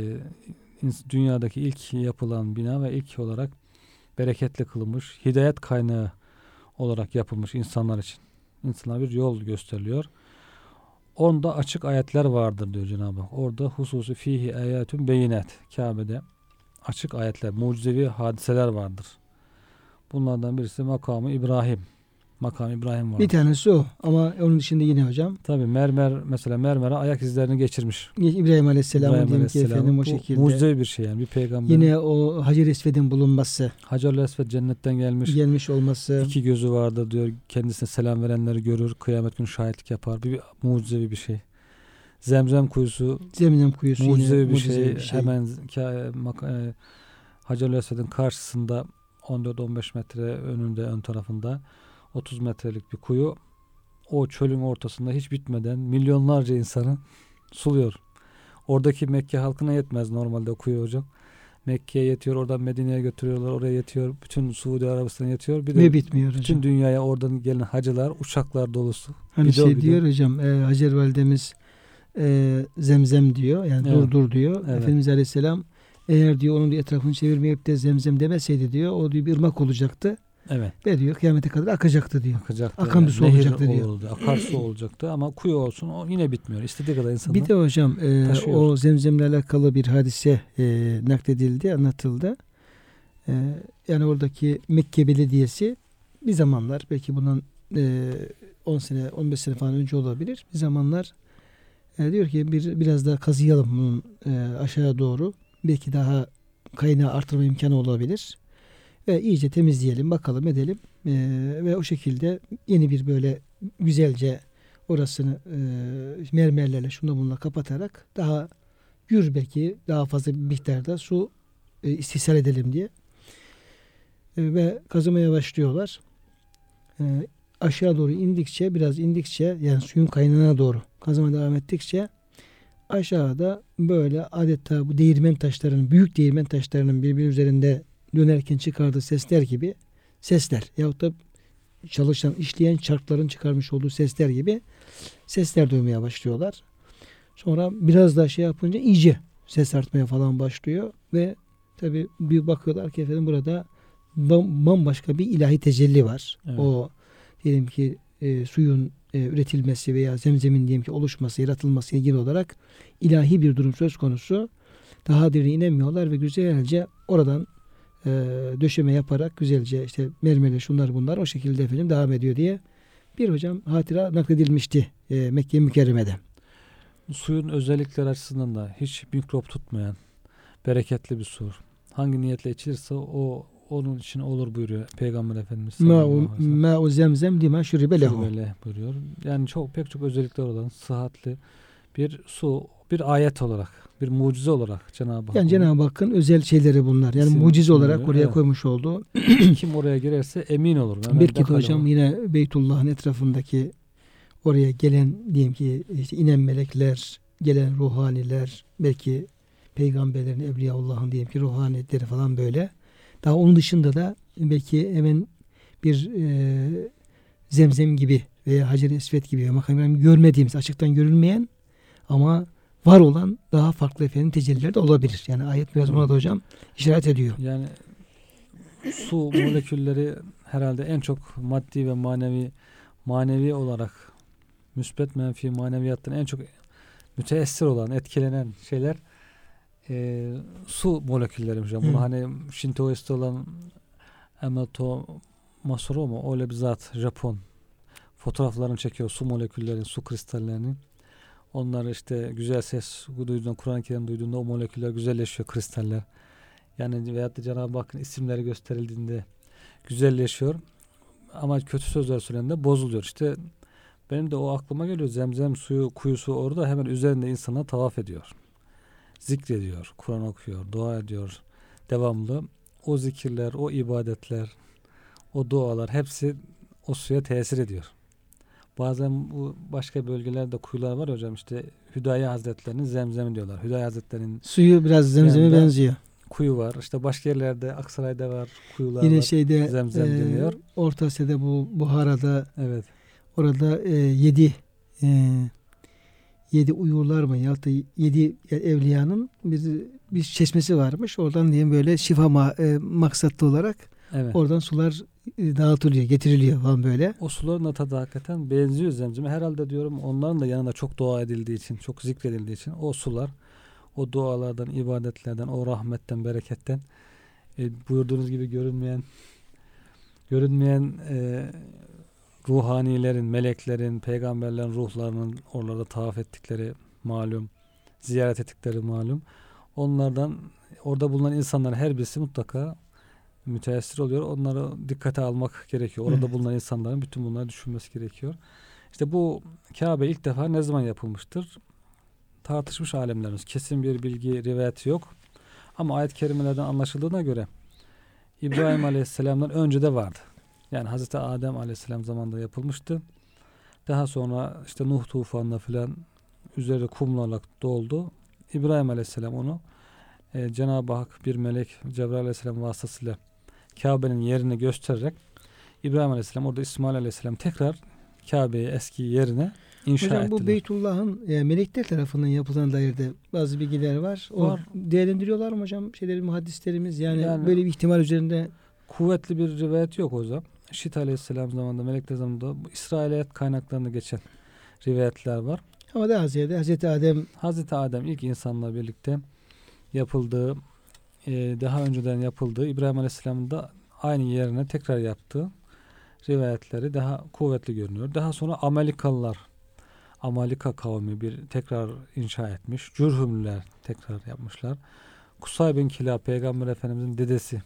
dünyadaki ilk yapılan bina ve ilk olarak bereketli kılınmış, hidayet kaynağı olarak yapılmış insanlar için. İnsanlara bir yol gösteriliyor. Onda açık ayetler vardır diyor Cenab-ı Hak. Orada hususi fihi ayetun beyinat, Kabe'de açık ayetler, mucizevi hadiseler vardır. Bunlardan birisi makamı İbrahim. Makam İbrahim var. Bir tanesi o, ama onun dışında yine hocam. Tabii mesela mermere ayak izlerini geçirmiş. İbrahim Aleyhisselam'ın diyelim ki efendim o şekilde. Mucizevi bir şey yani, bir peygamber. Yine o Hacer-i Esved'in bulunması. Hacer-i Esved cennetten gelmiş olması. 2 gözü vardır diyor. Kendisine selam verenleri görür. Kıyamet günü şahitlik yapar. Bir mucizevi bir şey. Zemzem kuyusu mucizevi bir şey. Hemen Hacer-i Esved'in karşısında 14-15 metre önünde, ön tarafında 30 metrelik bir kuyu. O çölün ortasında hiç bitmeden milyonlarca insanı suluyor. Oradaki Mekke halkına yetmez normalde o kuyu hocam. Mekke'ye yetiyor, oradan Medine'ye götürüyorlar, oraya yetiyor. Bütün Suudi Arabistan'a yetiyor. Bir de bitmiyor bütün hocam. Dünyaya oradan gelen hacılar, uçaklar dolusu. Hani diyor hocam, Hacer validemiz zemzem diyor. Yani evet. dur diyor. Evet. Efendimiz Aleyhisselam eğer diyor onun etrafını çevirmeyip de zemzem demeseydi diyor, o diyor bir ırmak olacaktı. Evet. Ve diyor kıyamete kadar akacaktı diyor. Akacaktı. Akan bir su olacaktı diyor. Olurdu, akarsu olacaktı ama kuyu olsun o yine bitmiyor. İstediği kadar insanlar. Bir de hocam o zemzemle alakalı bir hadise nakledildi, anlatıldı. Yani oradaki Mekke Belediyesi bir zamanlar, belki bundan 10 sene 15 sene falan önce olabilir. Bir zamanlar diyor ki biraz daha kazıyalım bunun aşağı doğru. Belki daha kaynağı artırma imkanı olabilir. Ve iyice temizleyelim, bakalım edelim. Ve o şekilde yeni bir böyle güzelce orasını mermerlerle şununla bununla kapatarak daha gür, belki daha fazla bir miktarda su istihsal edelim diye. Ve kazımaya başlıyorlar. Aşağı doğru biraz indikçe yani suyun kaynağına doğru kazıma devam ettikçe aşağıda böyle adeta bu değirmen taşlarının, büyük değirmen taşlarının birbiri üzerinde dönerken çıkardığı sesler gibi sesler, yahut da işleyen çarkların çıkarmış olduğu sesler gibi sesler duymaya başlıyorlar. Sonra biraz daha yapınca iyice ses artmaya falan başlıyor ve tabi bir bakıyorlar ki efendim burada bambaşka bir ilahi tecelli var. Evet. O diyelim ki suyun üretilmesi veya zemzemin diyelim ki oluşması, yaratılması ilgili olarak ilahi bir durum söz konusu. Daha derine inemiyorlar ve güzelce oradan döşeme yaparak güzelce işte mermerle şunlar bunlar o şekilde efendim devam ediyor diye bir hocam hatıra nakledilmişti Mekke-i Mükerreme'de. Suyun özellikleri açısından da hiç mikrop tutmayan bereketli bir su. Hangi niyetle içilirse o onun için olur buyuruyor Peygamber Efendimiz. Ma'u zemzem lima şuribe lehu buyuruyor. Yani pek çok özellikler olan sıhhatli bir su, bir ayet olarak, bir mucize olarak Cenab-ı Hak. Yani Cenab-ı Hakk'ın özel şeyleri bunlar. Yani mucize olarak oraya koymuş olduğu. Kim oraya girerse emin olur. Belki de hocam yine Beytullah'ın etrafındaki oraya gelen diyelim ki işte inen melekler, gelen ruhaniler, belki peygamberlerin, Evliyaullah'ın diyelim ki ruhaniyetleri falan böyle. Daha onun dışında da belki hemen bir zemzem gibi veya Hacer-i Esved gibi makam görmediğimiz, açıktan görülmeyen ama var olan daha farklı efendim tecelliler de olabilir. Yani ayet biraz buna da hocam işaret ediyor. Yani su molekülleri herhalde en çok maddi ve manevi olarak müsbet menfi maneviyattan en çok müteessir olan, etkilenen şeyler su molekülleriymiş. Bunu hani Shintoist olan Emato Masuro mu? Öyle bir zat, Japon. Fotoğraflarını çekiyor su moleküllerinin, su kristallerinin. Onlar işte güzel ses duyduğunda, Kur'an-ı Kerim duyduğunda o moleküller güzelleşiyor, kristaller. Yani veyahut da Cenab-ı Hakk'ın isimleri gösterildiğinde güzelleşiyor. Ama kötü sözler söylendiğinde bozuluyor. İşte benim de o aklıma geliyor. Zemzem suyu, kuyusu orada hemen üzerinde insanlar tavaf ediyor. Zikrediyor, Kur'an okuyor, dua ediyor devamlı. O zikirler, o ibadetler, o dualar hepsi o suya tesir ediyor. Bazen bu başka bölgelerde kuyular var hocam, işte Hüdayi Hazretleri'nin Zemzem'i diyorlar. Hüdayi Hazretleri'nin suyu biraz Zemzem'e benziyor. Kuyu var. İşte başka yerlerde Aksaray'da var, kuyular yine var. şeyde Zemzem deniyor. Orta Asya'da bu Buhara'da, evet. Orada 7 uyurlar mı ya da 7 evliyanın bir çeşmesi varmış. Oradan diyeyim böyle şifa maksatlı olarak oradan sular dağıtılıyor, getiriliyor falan böyle. O suların da tadı hakikaten benziyor Zemzem'e. Herhalde diyorum onların da yanında çok dua edildiği için, çok zikredildiği için o sular, o dualardan, ibadetlerden, o rahmetten, bereketten buyurduğunuz gibi görünmeyen ruhanilerin, meleklerin, peygamberlerin ruhlarının oralarda tavaf ettikleri malum, ziyaret ettikleri malum. Onlardan orada bulunan insanların her birisi mutlaka müteessir oluyor. Onları dikkate almak gerekiyor. Orada bulunan insanların bütün bunları düşünmesi gerekiyor. İşte bu Kabe ilk defa ne zaman yapılmıştır? Tartışmış alimlerimiz. Kesin bir bilgi, rivayeti yok. Ama ayet-i kerimelerden anlaşıldığına göre İbrahim Aleyhisselam'dan önce de vardı. Yani Hazreti Adem Aleyhisselam zamanında yapılmıştı. Daha sonra işte Nuh tufanla filan üzeri kumlarla doldu. İbrahim Aleyhisselam onu Cenab-ı Hak bir melek Cebrail Aleyhisselam vasıtasıyla Kabe'nin yerini göstererek İbrahim Aleyhisselam orada İsmail Aleyhisselam tekrar Kabe'yi eski yerine inşa ettiler. Hocam bu Beytullah'ın melekler tarafından yapılan dair de bazı bilgiler var. O değerlendiriyorlar mı hocam muhaddislerimiz? Yani böyle bir ihtimal üzerinde kuvvetli bir rivayet yok hocam. Şit Aleyhisselam zamanında, melekler zamanında bu İsrailiyet kaynaklarında geçen rivayetler var. Ama daha ziyade Hazreti Adem ilk insanla birlikte yapıldığı, daha önceden yapıldığı, İbrahim Aleyhisselam'ın da aynı yerine tekrar yaptığı rivayetleri daha kuvvetli görünüyor. Daha sonra Amalika kavmi bir tekrar inşa etmiş. Cürhümlüler tekrar yapmışlar. Kusay bin Kilab Peygamber Efendimizin dedesi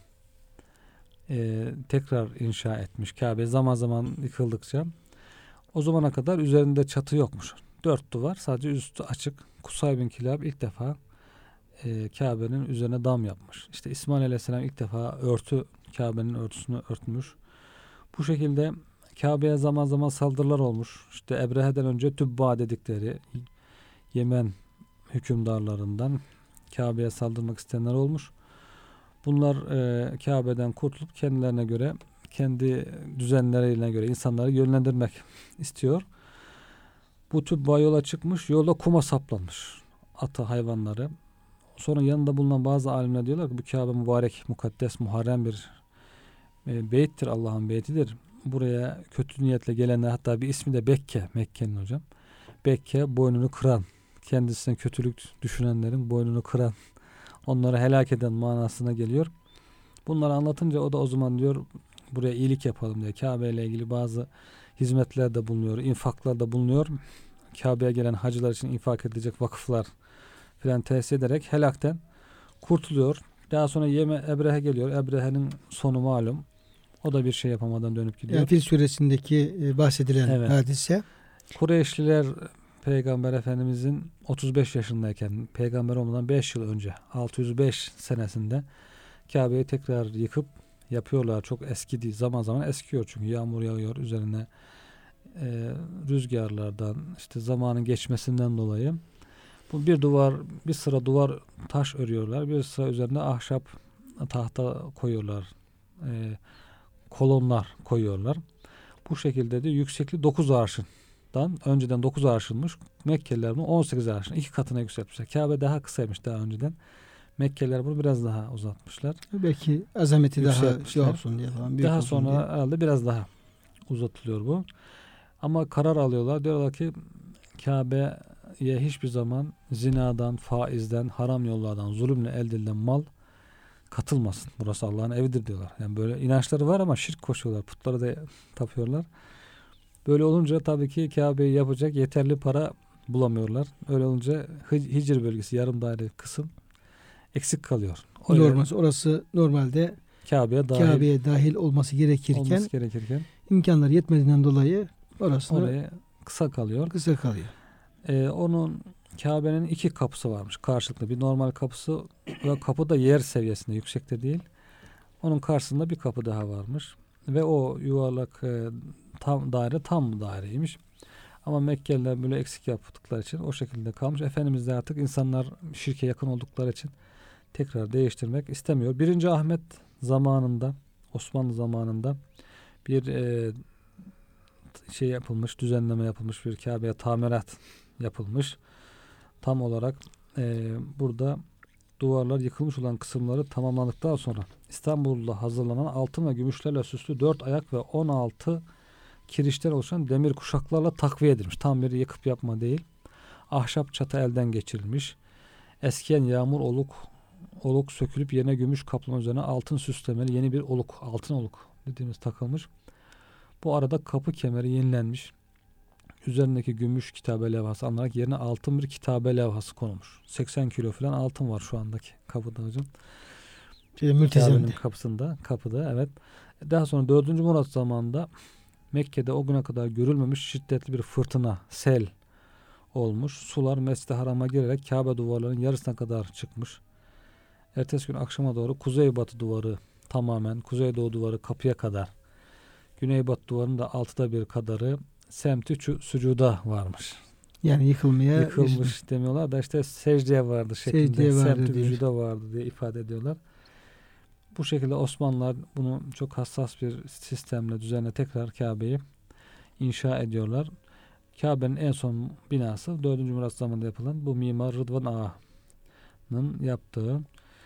tekrar inşa etmiş Kabe zaman zaman yıkıldıkça. O zamana kadar üzerinde çatı yokmuş. 4 duvar, sadece üstü açık. Kusay bin Kilab ilk defa Kabe'nin üzerine dam yapmış. İşte İsmail Aleyhisselam ilk defa Kabe'nin örtüsünü örtmüş. Bu şekilde Kabe'ye zaman zaman saldırılar olmuş. İşte Ebrehe'den önce Tübba dedikleri Yemen hükümdarlarından Kabe'ye saldırmak isteyenler olmuş. Bunlar Kabe'den kurtulup kendilerine göre, kendi düzenlerine göre insanları yönlendirmek istiyor. Bu Tübba yola çıkmış, yolda kuma saplanmış atı, hayvanları. Sonra yanında bulunan bazı alimler diyorlar ki bu Kabe mübarek, mukaddes, muharrem bir beyttir, Allah'ın beytidir. Buraya kötü niyetle gelenler, hatta bir ismi de Bekke, Mekke'nin hocam. Bekke, boynunu kıran, kendisine kötülük düşünenlerin boynunu kıran, onları helak eden manasına geliyor. Bunları anlatınca o da o zaman diyor buraya iyilik yapalım diye Kabe ile ilgili bazı hizmetlerde bulunuyor, infaklarda bulunuyor. Kabe'ye gelen hacılar için infak edilecek vakıflar filan tesis ederek helakten kurtuluyor. Daha sonra Ebrehe geliyor. Ebrehe'nin sonu malum. O da bir şey yapamadan dönüp gidiyor. Yani Fil suresindeki bahsedilen hadise. Kureyşliler Peygamber Efendimizin 35 yaşındayken, peygamber olmadan 5 yıl önce 605 senesinde Kabe'yi tekrar yıkıp yapıyorlar. Çok eskidi. Zaman zaman eskiyor çünkü yağmur yağıyor üzerine, rüzgarlardan, işte zamanın geçmesinden dolayı. Bu bir sıra duvar taş örüyorlar. Bir sıra üzerine ahşap tahta koyuyorlar. Kolonlar koyuyorlar. Bu şekilde de yüksekliği 9 arşından, önceden 9 arşınmış. Mekkeliler bunu 18 arşın, 2 katına yükseltmişler. Kabe daha kısaymış daha önceden. Mekkeliler bunu biraz daha uzatmışlar. Belki azameti daha Yükseltmişler. olsun diye falan. Büyük Daha olsun sonra diye. herhalde biraz daha uzatılıyor bu. Ama karar alıyorlar. Diyorlar ki Kabe'ye hiçbir zaman zinadan, faizden, haram yollardan, zulümle elde edilen mal katılmasın. Burası Allah'ın evidir diyorlar. Yani böyle inançları var ama şirk koşuyorlar. Putları da tapıyorlar. Böyle olunca tabii ki Kabe'yi yapacak yeterli para bulamıyorlar. Öyle olunca Hicr bölgesi, yarım daire kısım eksik kalıyor. Orası normalde Kabe'ye dahil olması gerekirken imkanlar yetmediğinden dolayı oraya kısa kalıyor. Onun Kabe'nin 2 kapısı varmış karşılıklı. Bir normal kapısı ve kapı da yer seviyesinde, yüksekte değil. Onun karşısında bir kapı daha varmış. Ve o yuvarlak tam daireymiş. Ama Mekkeliler böyle eksik yaptıkları için o şekilde kalmış. Efendimiz de artık insanlar şirke yakın oldukları için tekrar değiştirmek istemiyor. 1. Ahmet zamanında, Osmanlı zamanında bir düzenleme yapılmış, bir Kabe'ye tamirat yapılmış. Tam olarak burada duvarlar yıkılmış olan kısımları tamamlandıktan sonra İstanbul'da hazırlanan altın ve gümüşlerle süslü 4 ayak ve 16 kirişten oluşan demir kuşaklarla takviye edilmiş. Tam bir yıkıp yapma değil. Ahşap çatı elden geçirilmiş. Eskiyen yağmur oluk sökülüp yerine gümüş kaplama üzerine altın süslemeli yeni bir altın oluk dediğimiz takılmış. Bu arada kapı kemeri yenilenmiş. Üzerindeki gümüş kitabe levhası alınarak yerine altın bir kitabe levhası konulmuş. 80 kilo falan altın var şu andaki kapıda hocam. Kabe'nin kapıda evet. Daha sonra 4. Murat zamanında Mekke'de o güne kadar görülmemiş şiddetli bir fırtına, sel olmuş. Sular Mescid-i Haram'a girerek Kabe duvarlarının yarısına kadar çıkmış. Ertesi gün akşama doğru kuzeybatı duvarı tamamen, kuzeydoğu duvarı kapıya kadar, güneybatı duvarının da 1/6 kadarı semti sücuda varmış. Yani yıkılmış demiyorlar da işte secdeye vardı şeklinde, semti vücuda vardı diye ifade ediyorlar. Bu şekilde Osmanlılar bunu çok hassas bir sistemle, düzenle tekrar Kabe'yi inşa ediyorlar. Kabe'nin en son binası 4. Murat zamanında yapılan bu Mimar Rıdvan Ağa'nın yaptığı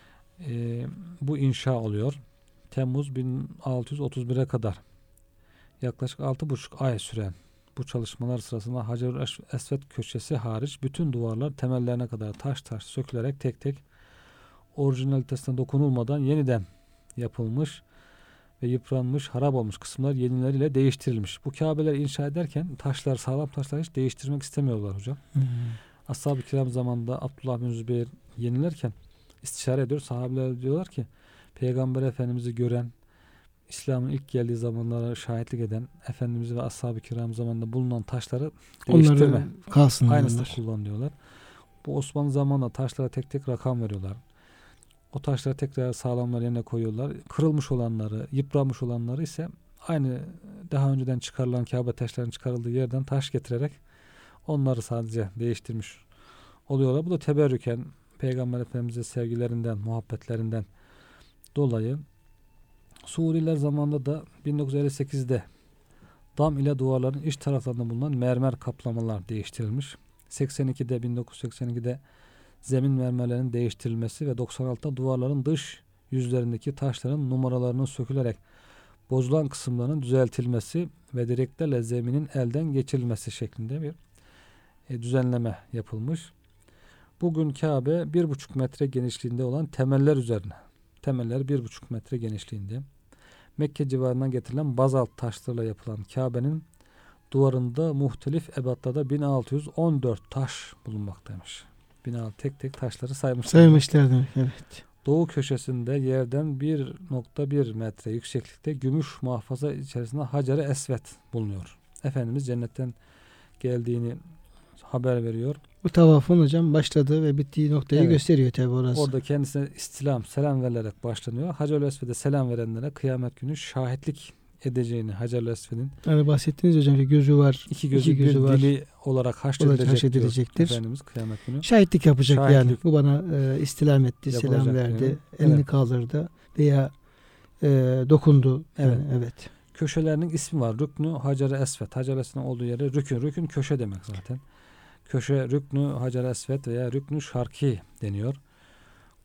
bu inşa oluyor. Temmuz 1631'e kadar yaklaşık 6,5 ay süren bu çalışmalar sırasında Hacer-ül Esved köşesi hariç bütün duvarlar temellerine kadar taş sökülerek tek tek orijinalitesine dokunulmadan yeniden yapılmış ve yıpranmış, harap olmuş kısımlar yenileriyle değiştirilmiş. Bu Kabe'ler inşa ederken sağlam taşlar hiç değiştirmek istemiyorlar hocam. Ashab-ı kiram zamanında Abdullah bin Zübeyir yenilerken istişare ediyor. Sahabeler diyorlar ki Peygamber Efendimiz'i gören, İslam'ın ilk geldiği zamanlara şahitlik eden Efendimiz ve ashab-ı kiram zamanında bulunan taşları değiştirme. Kalsın aynısını kullan diyorlar. Bu Osmanlı zamanında taşlara tek tek rakam veriyorlar. O taşları tekrar sağlamlar yerine koyuyorlar. Kırılmış olanları, yıpranmış olanları ise aynı daha önceden çıkarılan Kabe taşlarının çıkarıldığı yerden taş getirerek onları sadece değiştirmiş oluyorlar. Bu da teberrüken Peygamber Efendimiz'e sevgilerinden, muhabbetlerinden dolayı. Suuriler zamanında da 1958'de dam ile duvarların iç taraflarında bulunan mermer kaplamalar değiştirilmiş. 1982'de zemin mermerlerinin değiştirilmesi ve 96'da duvarların dış yüzlerindeki taşların numaralarının sökülerek bozulan kısımlarının düzeltilmesi ve direklerle zeminin elden geçirilmesi şeklinde bir düzenleme yapılmış. Bugün Kabe 1,5 metre genişliğinde olan temeller üzerine. Temeller 1,5 metre genişliğinde. Mekke civarından getirilen bazalt taşlarla yapılan Kabe'nin duvarında muhtelif ebatlarda 1614 taş bulunmaktaymış. Tek tek taşları saymışlar demek, evet. Doğu köşesinde yerden 1,1 metre yükseklikte gümüş muhafaza içerisinde Hacer-i Esved bulunuyor. Efendimiz cennetten geldiğini haber veriyor. Bu tavafın hocam başladığı ve bittiği noktayı gösteriyor tabi orası. Orada kendisine selam verilerek başlanıyor. Hacer-ül Esved'e selam verenlere kıyamet günü şahitlik edeceğini Hacer-ül Esved'in. Yani bahsettiğiniz hocam ki gözü var. İki gözü var. Dili olarak haşredilecektir. Efendimiz kıyamet günü. Şahitlik yapacak yani. Bu bana istilam etti, selam verdi, diyor. Elini kaldırdı veya dokundu. Evet. Yani, evet. Köşelerinin ismi var. Rüknü Hacer-i Esved. Hacer-i Esved'in olduğu yere rükün. Rükün köşe demek zaten. Köşe Rüknü Hacer-i Esved veya Rüknü Şarki deniyor.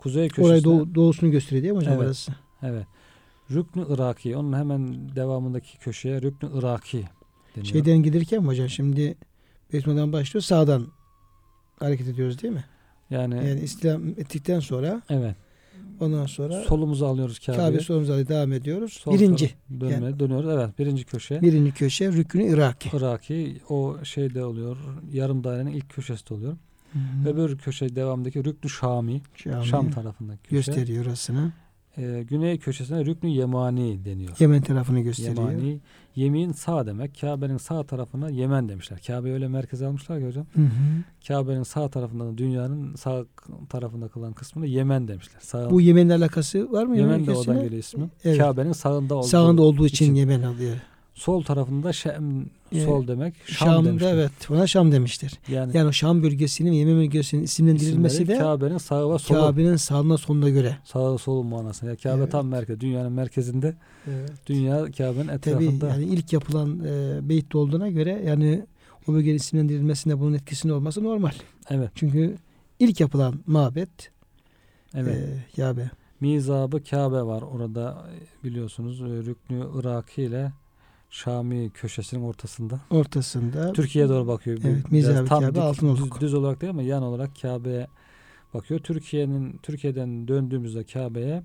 Kuzey köşesinde. Orayı doğusunu gösteriyor değil mi hocam Evet. orası? Evet. Rüknü Iraki. Onun hemen devamındaki köşeye Rüknü Iraki deniyor. Şeyden gelirken mi hocam şimdi Beytulmah'dan başlıyor sağdan hareket ediyoruz değil mi? Yani Yani İslam ettikten sonra evet. ondan sonra Solumuzu alıyoruz Kabe'ye. Kabe solumuza devam ediyoruz. Sol Birinci. taraf dönüyoruz. Evet. Birinci köşe. Birinci köşe Rüknü Iraki. Iraki. O şeyde oluyor. Yarım dairenin ilk köşesinde oluyor. Hı-hı. Öbür köşe devamındaki Rüknü Şami. Şam'ı Şam tarafındaki köşe. gösteriyor orasını. Güney köşesine Rüknü Yemani deniyor. Yemen tarafını gösteriyor. Yemani. Yemin sağ demek. Kabe'nin sağ tarafına Yemen demişler. Kabe'yi öyle merkeze almışlar ki hocam. Hı-hı. Kabe'nin sağ tarafından dünyanın sağ tarafında kalan kısmını Yemen demişler. Bu Yemen'le alakası var mı? Yemen de ülkesine? oradan geliyor ismi. Evet. Kabe'nin sağında Sağında olduğu için Yemen alıyor. sol tarafında Şam sol demek. Şam Şam'da demişler. evet. Ona Şam demiştir. Yani o Şam bölgesinin Yemen bölgesinin isimlendirilmesi de Kabe'nin sağı ve solu. Kabe'nin sağına soluna göre. Sağı solu manasında. Yani Kabe Evet. tam merkez. Dünyanın merkezinde. Evet. Dünya Kabe'nin Tabii etrafında. yani ilk yapılan beyt olduğuna göre yani o bölgenin isimlendirilmesinde bunun etkisinin olması normal. Evet. Çünkü ilk yapılan mabet Evet. Kabe. Mizabı Kabe var orada biliyorsunuz. Rüknü Iraki ile Şami köşesinin Ortasında. Türkiye'ye doğru bakıyor. Evet, Biraz Mizabı tam Kabe, Altınoluk. düz olarak değil ama yan olarak Kabe'ye bakıyor. Türkiye'den döndüğümüzde Kabe'ye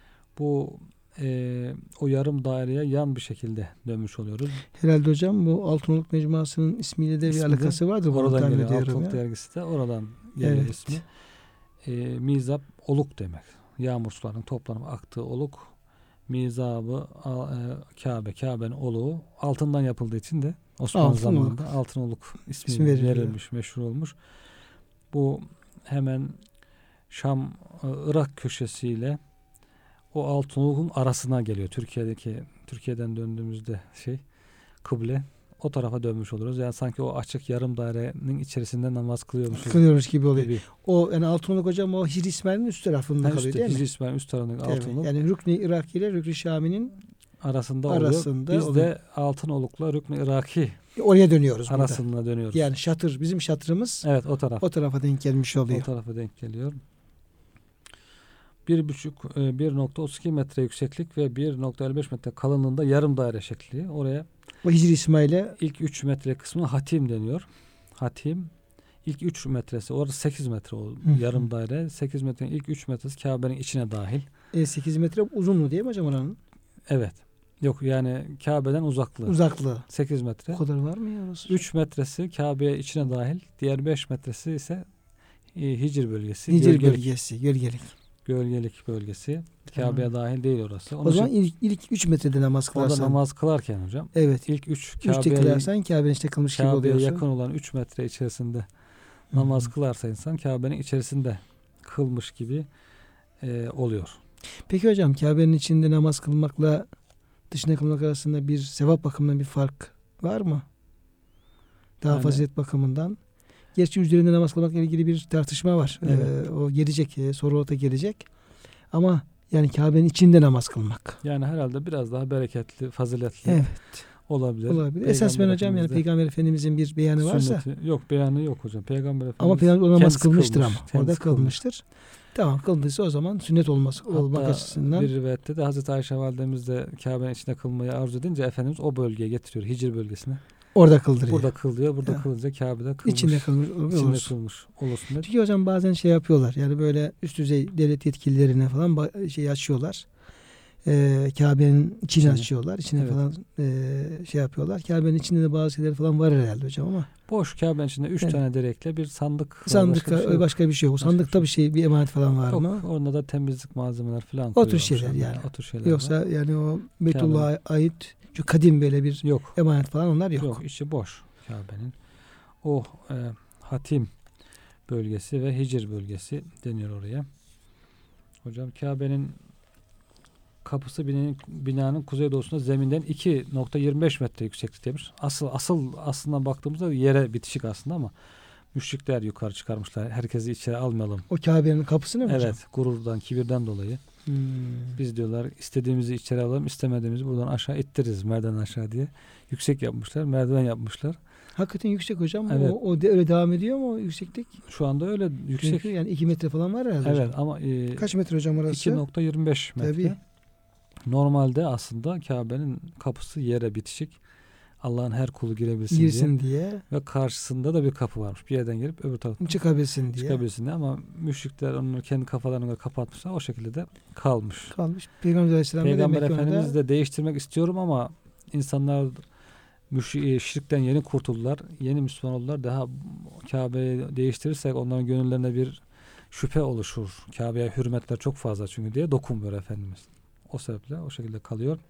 bu o yarım daireye yan bir şekilde dönmüş oluyoruz. Herhalde hocam bu Altınoluk Mecmuası'nın ismiyle de bir alakası vardır. Oradan geliyor. Ediyorum Altınoluk ya. dergisi de oradan geliyor Evet. ismi. Mizab oluk demek. Yağmur sularının toplanıp aktığı oluk. Mizabı Kabe'nin oluğu altından yapıldığı için de Osmanlı Altın zamanında altın oluk ismi verilmiş, meşhur olmuş. Bu hemen Şam Irak köşesiyle o altın olukun arasına geliyor. Türkiye'den döndüğümüzde kıble o tarafa dönmüş oluruz. Yani sanki o açık yarım dairenin içerisinde namaz kılıyormuş gibi oluyor. Gibi. O yani Altınoluk hocam o Hicri İsmail'in üst tarafında kalıyor değil mi? Hicri İsmail üst tarafındaki Altınoluk. Yani Rüknü Iraki ile Rüknü Şami'nin arasında oluyor. Biz de Altınoluk'la Rüknü Iraki oraya dönüyoruz arasında burada. dönüyoruz. Yani bizim şatırımız evet, o tarafa denk gelmiş oluyor. O tarafa denk geliyor. 1,32 metre yükseklik ve 1,55 metre kalınlığında yarım daire şekli. Oraya o Hicri İsmail'e ilk 3 metre kısmına hatim deniyor. Hatim ilk 3 metresi orada 8 metre o yarım daire. 8 metrenin ilk 3 metresi Kabe'nin içine dahil. 8 metre uzun mu değil mi hocam oranın? Evet. Yok yani Kabe'den uzaklığı. 8 metre. O kadar var mı ya orası? 3 metresi Kabe'ye içine dahil. Diğer 5 metresi ise Hicr bölgesi. Hicr bölgesi. Gölgelik bölgesi. Kabe'ye dahil değil orası. O zaman ilk 3 metrede namaz kılarsan. Orada namaz kılarken hocam. Evet. İlk 3 Kabe'nin içine kılmış gibi oluyorsun. Kabe'ye yakın olan 3 metre içerisinde namaz kılarsa insan Kabe'nin içerisinde kılmış gibi oluyor. Peki hocam Kabe'nin içinde namaz kılmakla dışına kılmak arasında bir sevap bakımından bir fark var mı? Daha fazilet bakımından. Gerçi üzerinde namaz kılmakla ilgili bir tartışma var. Evet. O gelecek, soru orta gelecek. Ama yani Kabe'nin içinde namaz kılmak. Yani herhalde biraz daha bereketli, faziletli olabilir. Esas ben hocam yani Peygamber Efendimizin bir beyanı varsa. Yok beyanı yok hocam. Peygamber Efendimiz ama Peygamber namaz kılmıştır ama. Orada kılmıştır. kılmıştır. Tamam kıldıysa o zaman sünnet olmak açısından. Bir rivayette de Hazreti Ayşe validemiz de Kabe'nin içinde kılmayı arzu edince Efendimiz o bölgeye getiriyor. Hicr bölgesine. Orada kıldırıyor. Burada kılıyor. Burada kılınca Kabe'de kılmış. İçinde kılmış olur. Çünkü hocam bazen yapıyorlar. Yani böyle üst düzey devlet yetkililerine falan açıyorlar. Kabe'nin içini açıyorlar. İçine falan yapıyorlar. Kabe'nin içinde de bazı şeyler falan var herhalde hocam ama. Boş Kabe'nin içinde 3 tane direkle bir sandık. Başka bir şey yok. O sandıkta bir emanet falan var mı? Orada da temizlik malzemeler falan koyuyorlar. O tür şeyler yani. Yoksa yani o Beytullah'a ait şu kadim böyle bir emanet falan onlar yok. Yok, içi boş Kabe'nin. O Hatim bölgesi ve Hicr bölgesi deniyor oraya. Hocam Kabe'nin kapısı binanın kuzeydoğusunda zeminden 2,25 metre yüksekliktedir. Aslında baktığımızda yere bitişik aslında ama müşrikler yukarı çıkarmışlar. Herkesi içeri almayalım. O Kabe'nin kapısı ne hocam? Evet, gururdan, kibirden dolayı. Biz diyorlar istediğimizi içeri alalım, istemediğimizi buradan aşağı ittiririz, merdiven aşağı diye. Yüksek yapmışlar, merdiven yapmışlar. Hakikaten yüksek hocam. Evet. Öyle devam ediyor mu o yükseklik? Şu anda öyle yüksek. Çünkü yani 2 metre falan var herhalde Evet hocam. ama Kaç metre hocam orası? 2.25 metre. Tabii. Normalde aslında Kabe'nin kapısı yere bitişik. Allah'ın her kulu girebilsin diye. Ve karşısında da bir kapı varmış. Bir yerden girip öbür tarafa çıkabilsin diye. Ama müşrikler onu kendi kafalarına kapatmışlar. O şekilde de kalmış. Peygamber Aleyhisselam Peygamber Efendimiz de değiştirmek istiyorum ama insanlar şirkten yeni kurtuldular. Yeni Müslüman oldular. Daha Kabe'yi değiştirirsek onların gönüllerine bir şüphe oluşur. Kabe'ye hürmetler çok fazla çünkü diye dokunmuyor Efendimiz. O sebeple o şekilde kalıyor.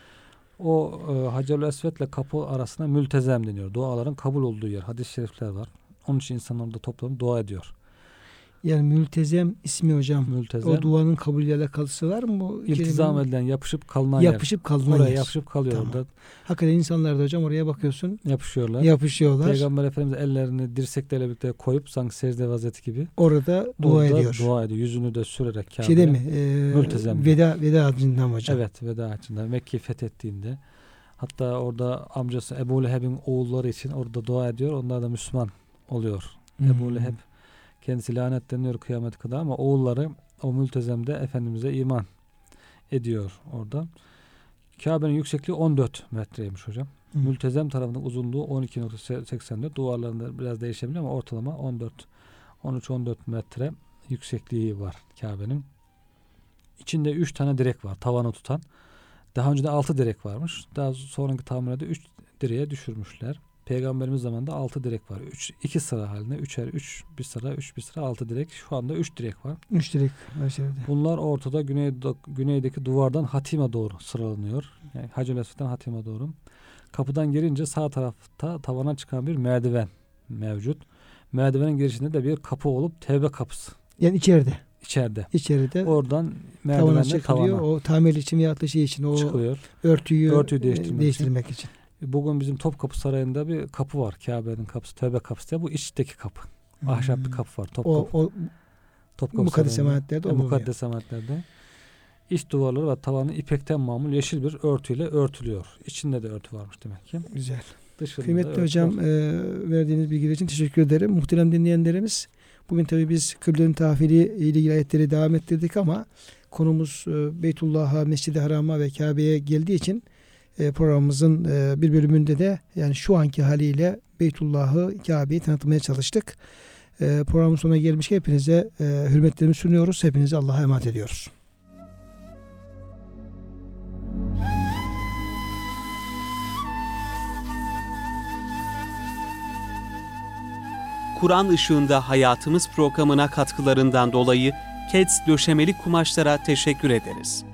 O Hacer-ül Esved'le kapı arasına mültezem deniyor. Duaların kabul olduğu yer. Hadis-i şerifler var. Onun için insanlar orada toplanıp dua ediyor. Yani mültezem ismi hocam. Mültezem. O duanın kabulüyle alakalısı var mı? Bu İltizam edilen, yapışıp kalınan yer. Oraya yapışıp kalıyor tamam. orada. Hakikaten insanlar da hocam oraya bakıyorsun. Yapışıyorlar. Peygamber Efendimiz ellerini dirseklerle birlikte koyup sanki secde vaziyeti gibi. Orada dua ediyor. Yüzünü de sürerek Kabe'ye. Mültezem. Veda hacından hocam. Evet, veda hacından. Mekke'yi fethettiğinde. Hatta orada amcası Ebu Leheb'in oğulları için orada dua ediyor. Onlar da Müslüman oluyor. Ebu Leheb kendisi lanetleniyor kıyamet kadar ama oğulları o mültezemde Efendimiz'e iman ediyor orada. Kabe'nin yüksekliği 14 metreymiş hocam. Mültezem tarafının uzunluğu 12.84. Duvarlarında biraz değişebilir ama ortalama 13-14 metre yüksekliği var Kabe'nin. İçinde 3 tane direk var tavanı tutan. Daha önce de 6 direk varmış. Daha sonraki tamirde 3 direğe düşürmüşler. Peygamberimiz zamanında 6 direk var. 2 sıra halinde. 3 bir sıra, 3 bir sıra, 6 direk. Şu anda 3 direk var. 3 direk var. Bunlar ortada güneydeki duvardan Hatim'e doğru sıralanıyor. Yani Hacer-ül Esved'den Hatim'e doğru. Kapıdan girince sağ tarafta tavana çıkan bir merdiven mevcut. Merdivenin girişinde de bir kapı olup tevbe kapısı. Yani içeride. İçeride. Oradan merdivenle tavana. O tamir için veya şey için o çıkılıyor. Örtüyü değiştirmek için. Bugün bizim Topkapı Sarayı'nda bir kapı var. Kabe'nin kapısı, tevbe kapısı diye. Bu içteki kapı. Ahşap bir kapı var. Topkapı Mukaddes emanetlerde. İç duvarları ve tavanı ipekten mamul yeşil bir örtüyle örtülüyor. İçinde de örtü varmış demek ki. Güzel. Dışında kıymetli hocam verdiğiniz bilgiler için teşekkür ederim. Muhterem dinleyenlerimiz, bugün tabii biz kıblenin tahvili ile ilgili ayetleri devam ettirdik ama konumuz Beytullah'a, Mescid-i Haram'a ve Kabe'ye geldiği için programımızın bir bölümünde de yani şu anki haliyle Beytullah'ı, Kabe'yi tanıtmaya çalıştık. Programın sonuna gelmiş hepinize hürmetlerimi sunuyoruz. Hepinize Allah'a emanet ediyoruz. Kur'an Işığında Hayatımız programına katkılarından dolayı Keds Döşemeli Kumaşlara teşekkür ederiz.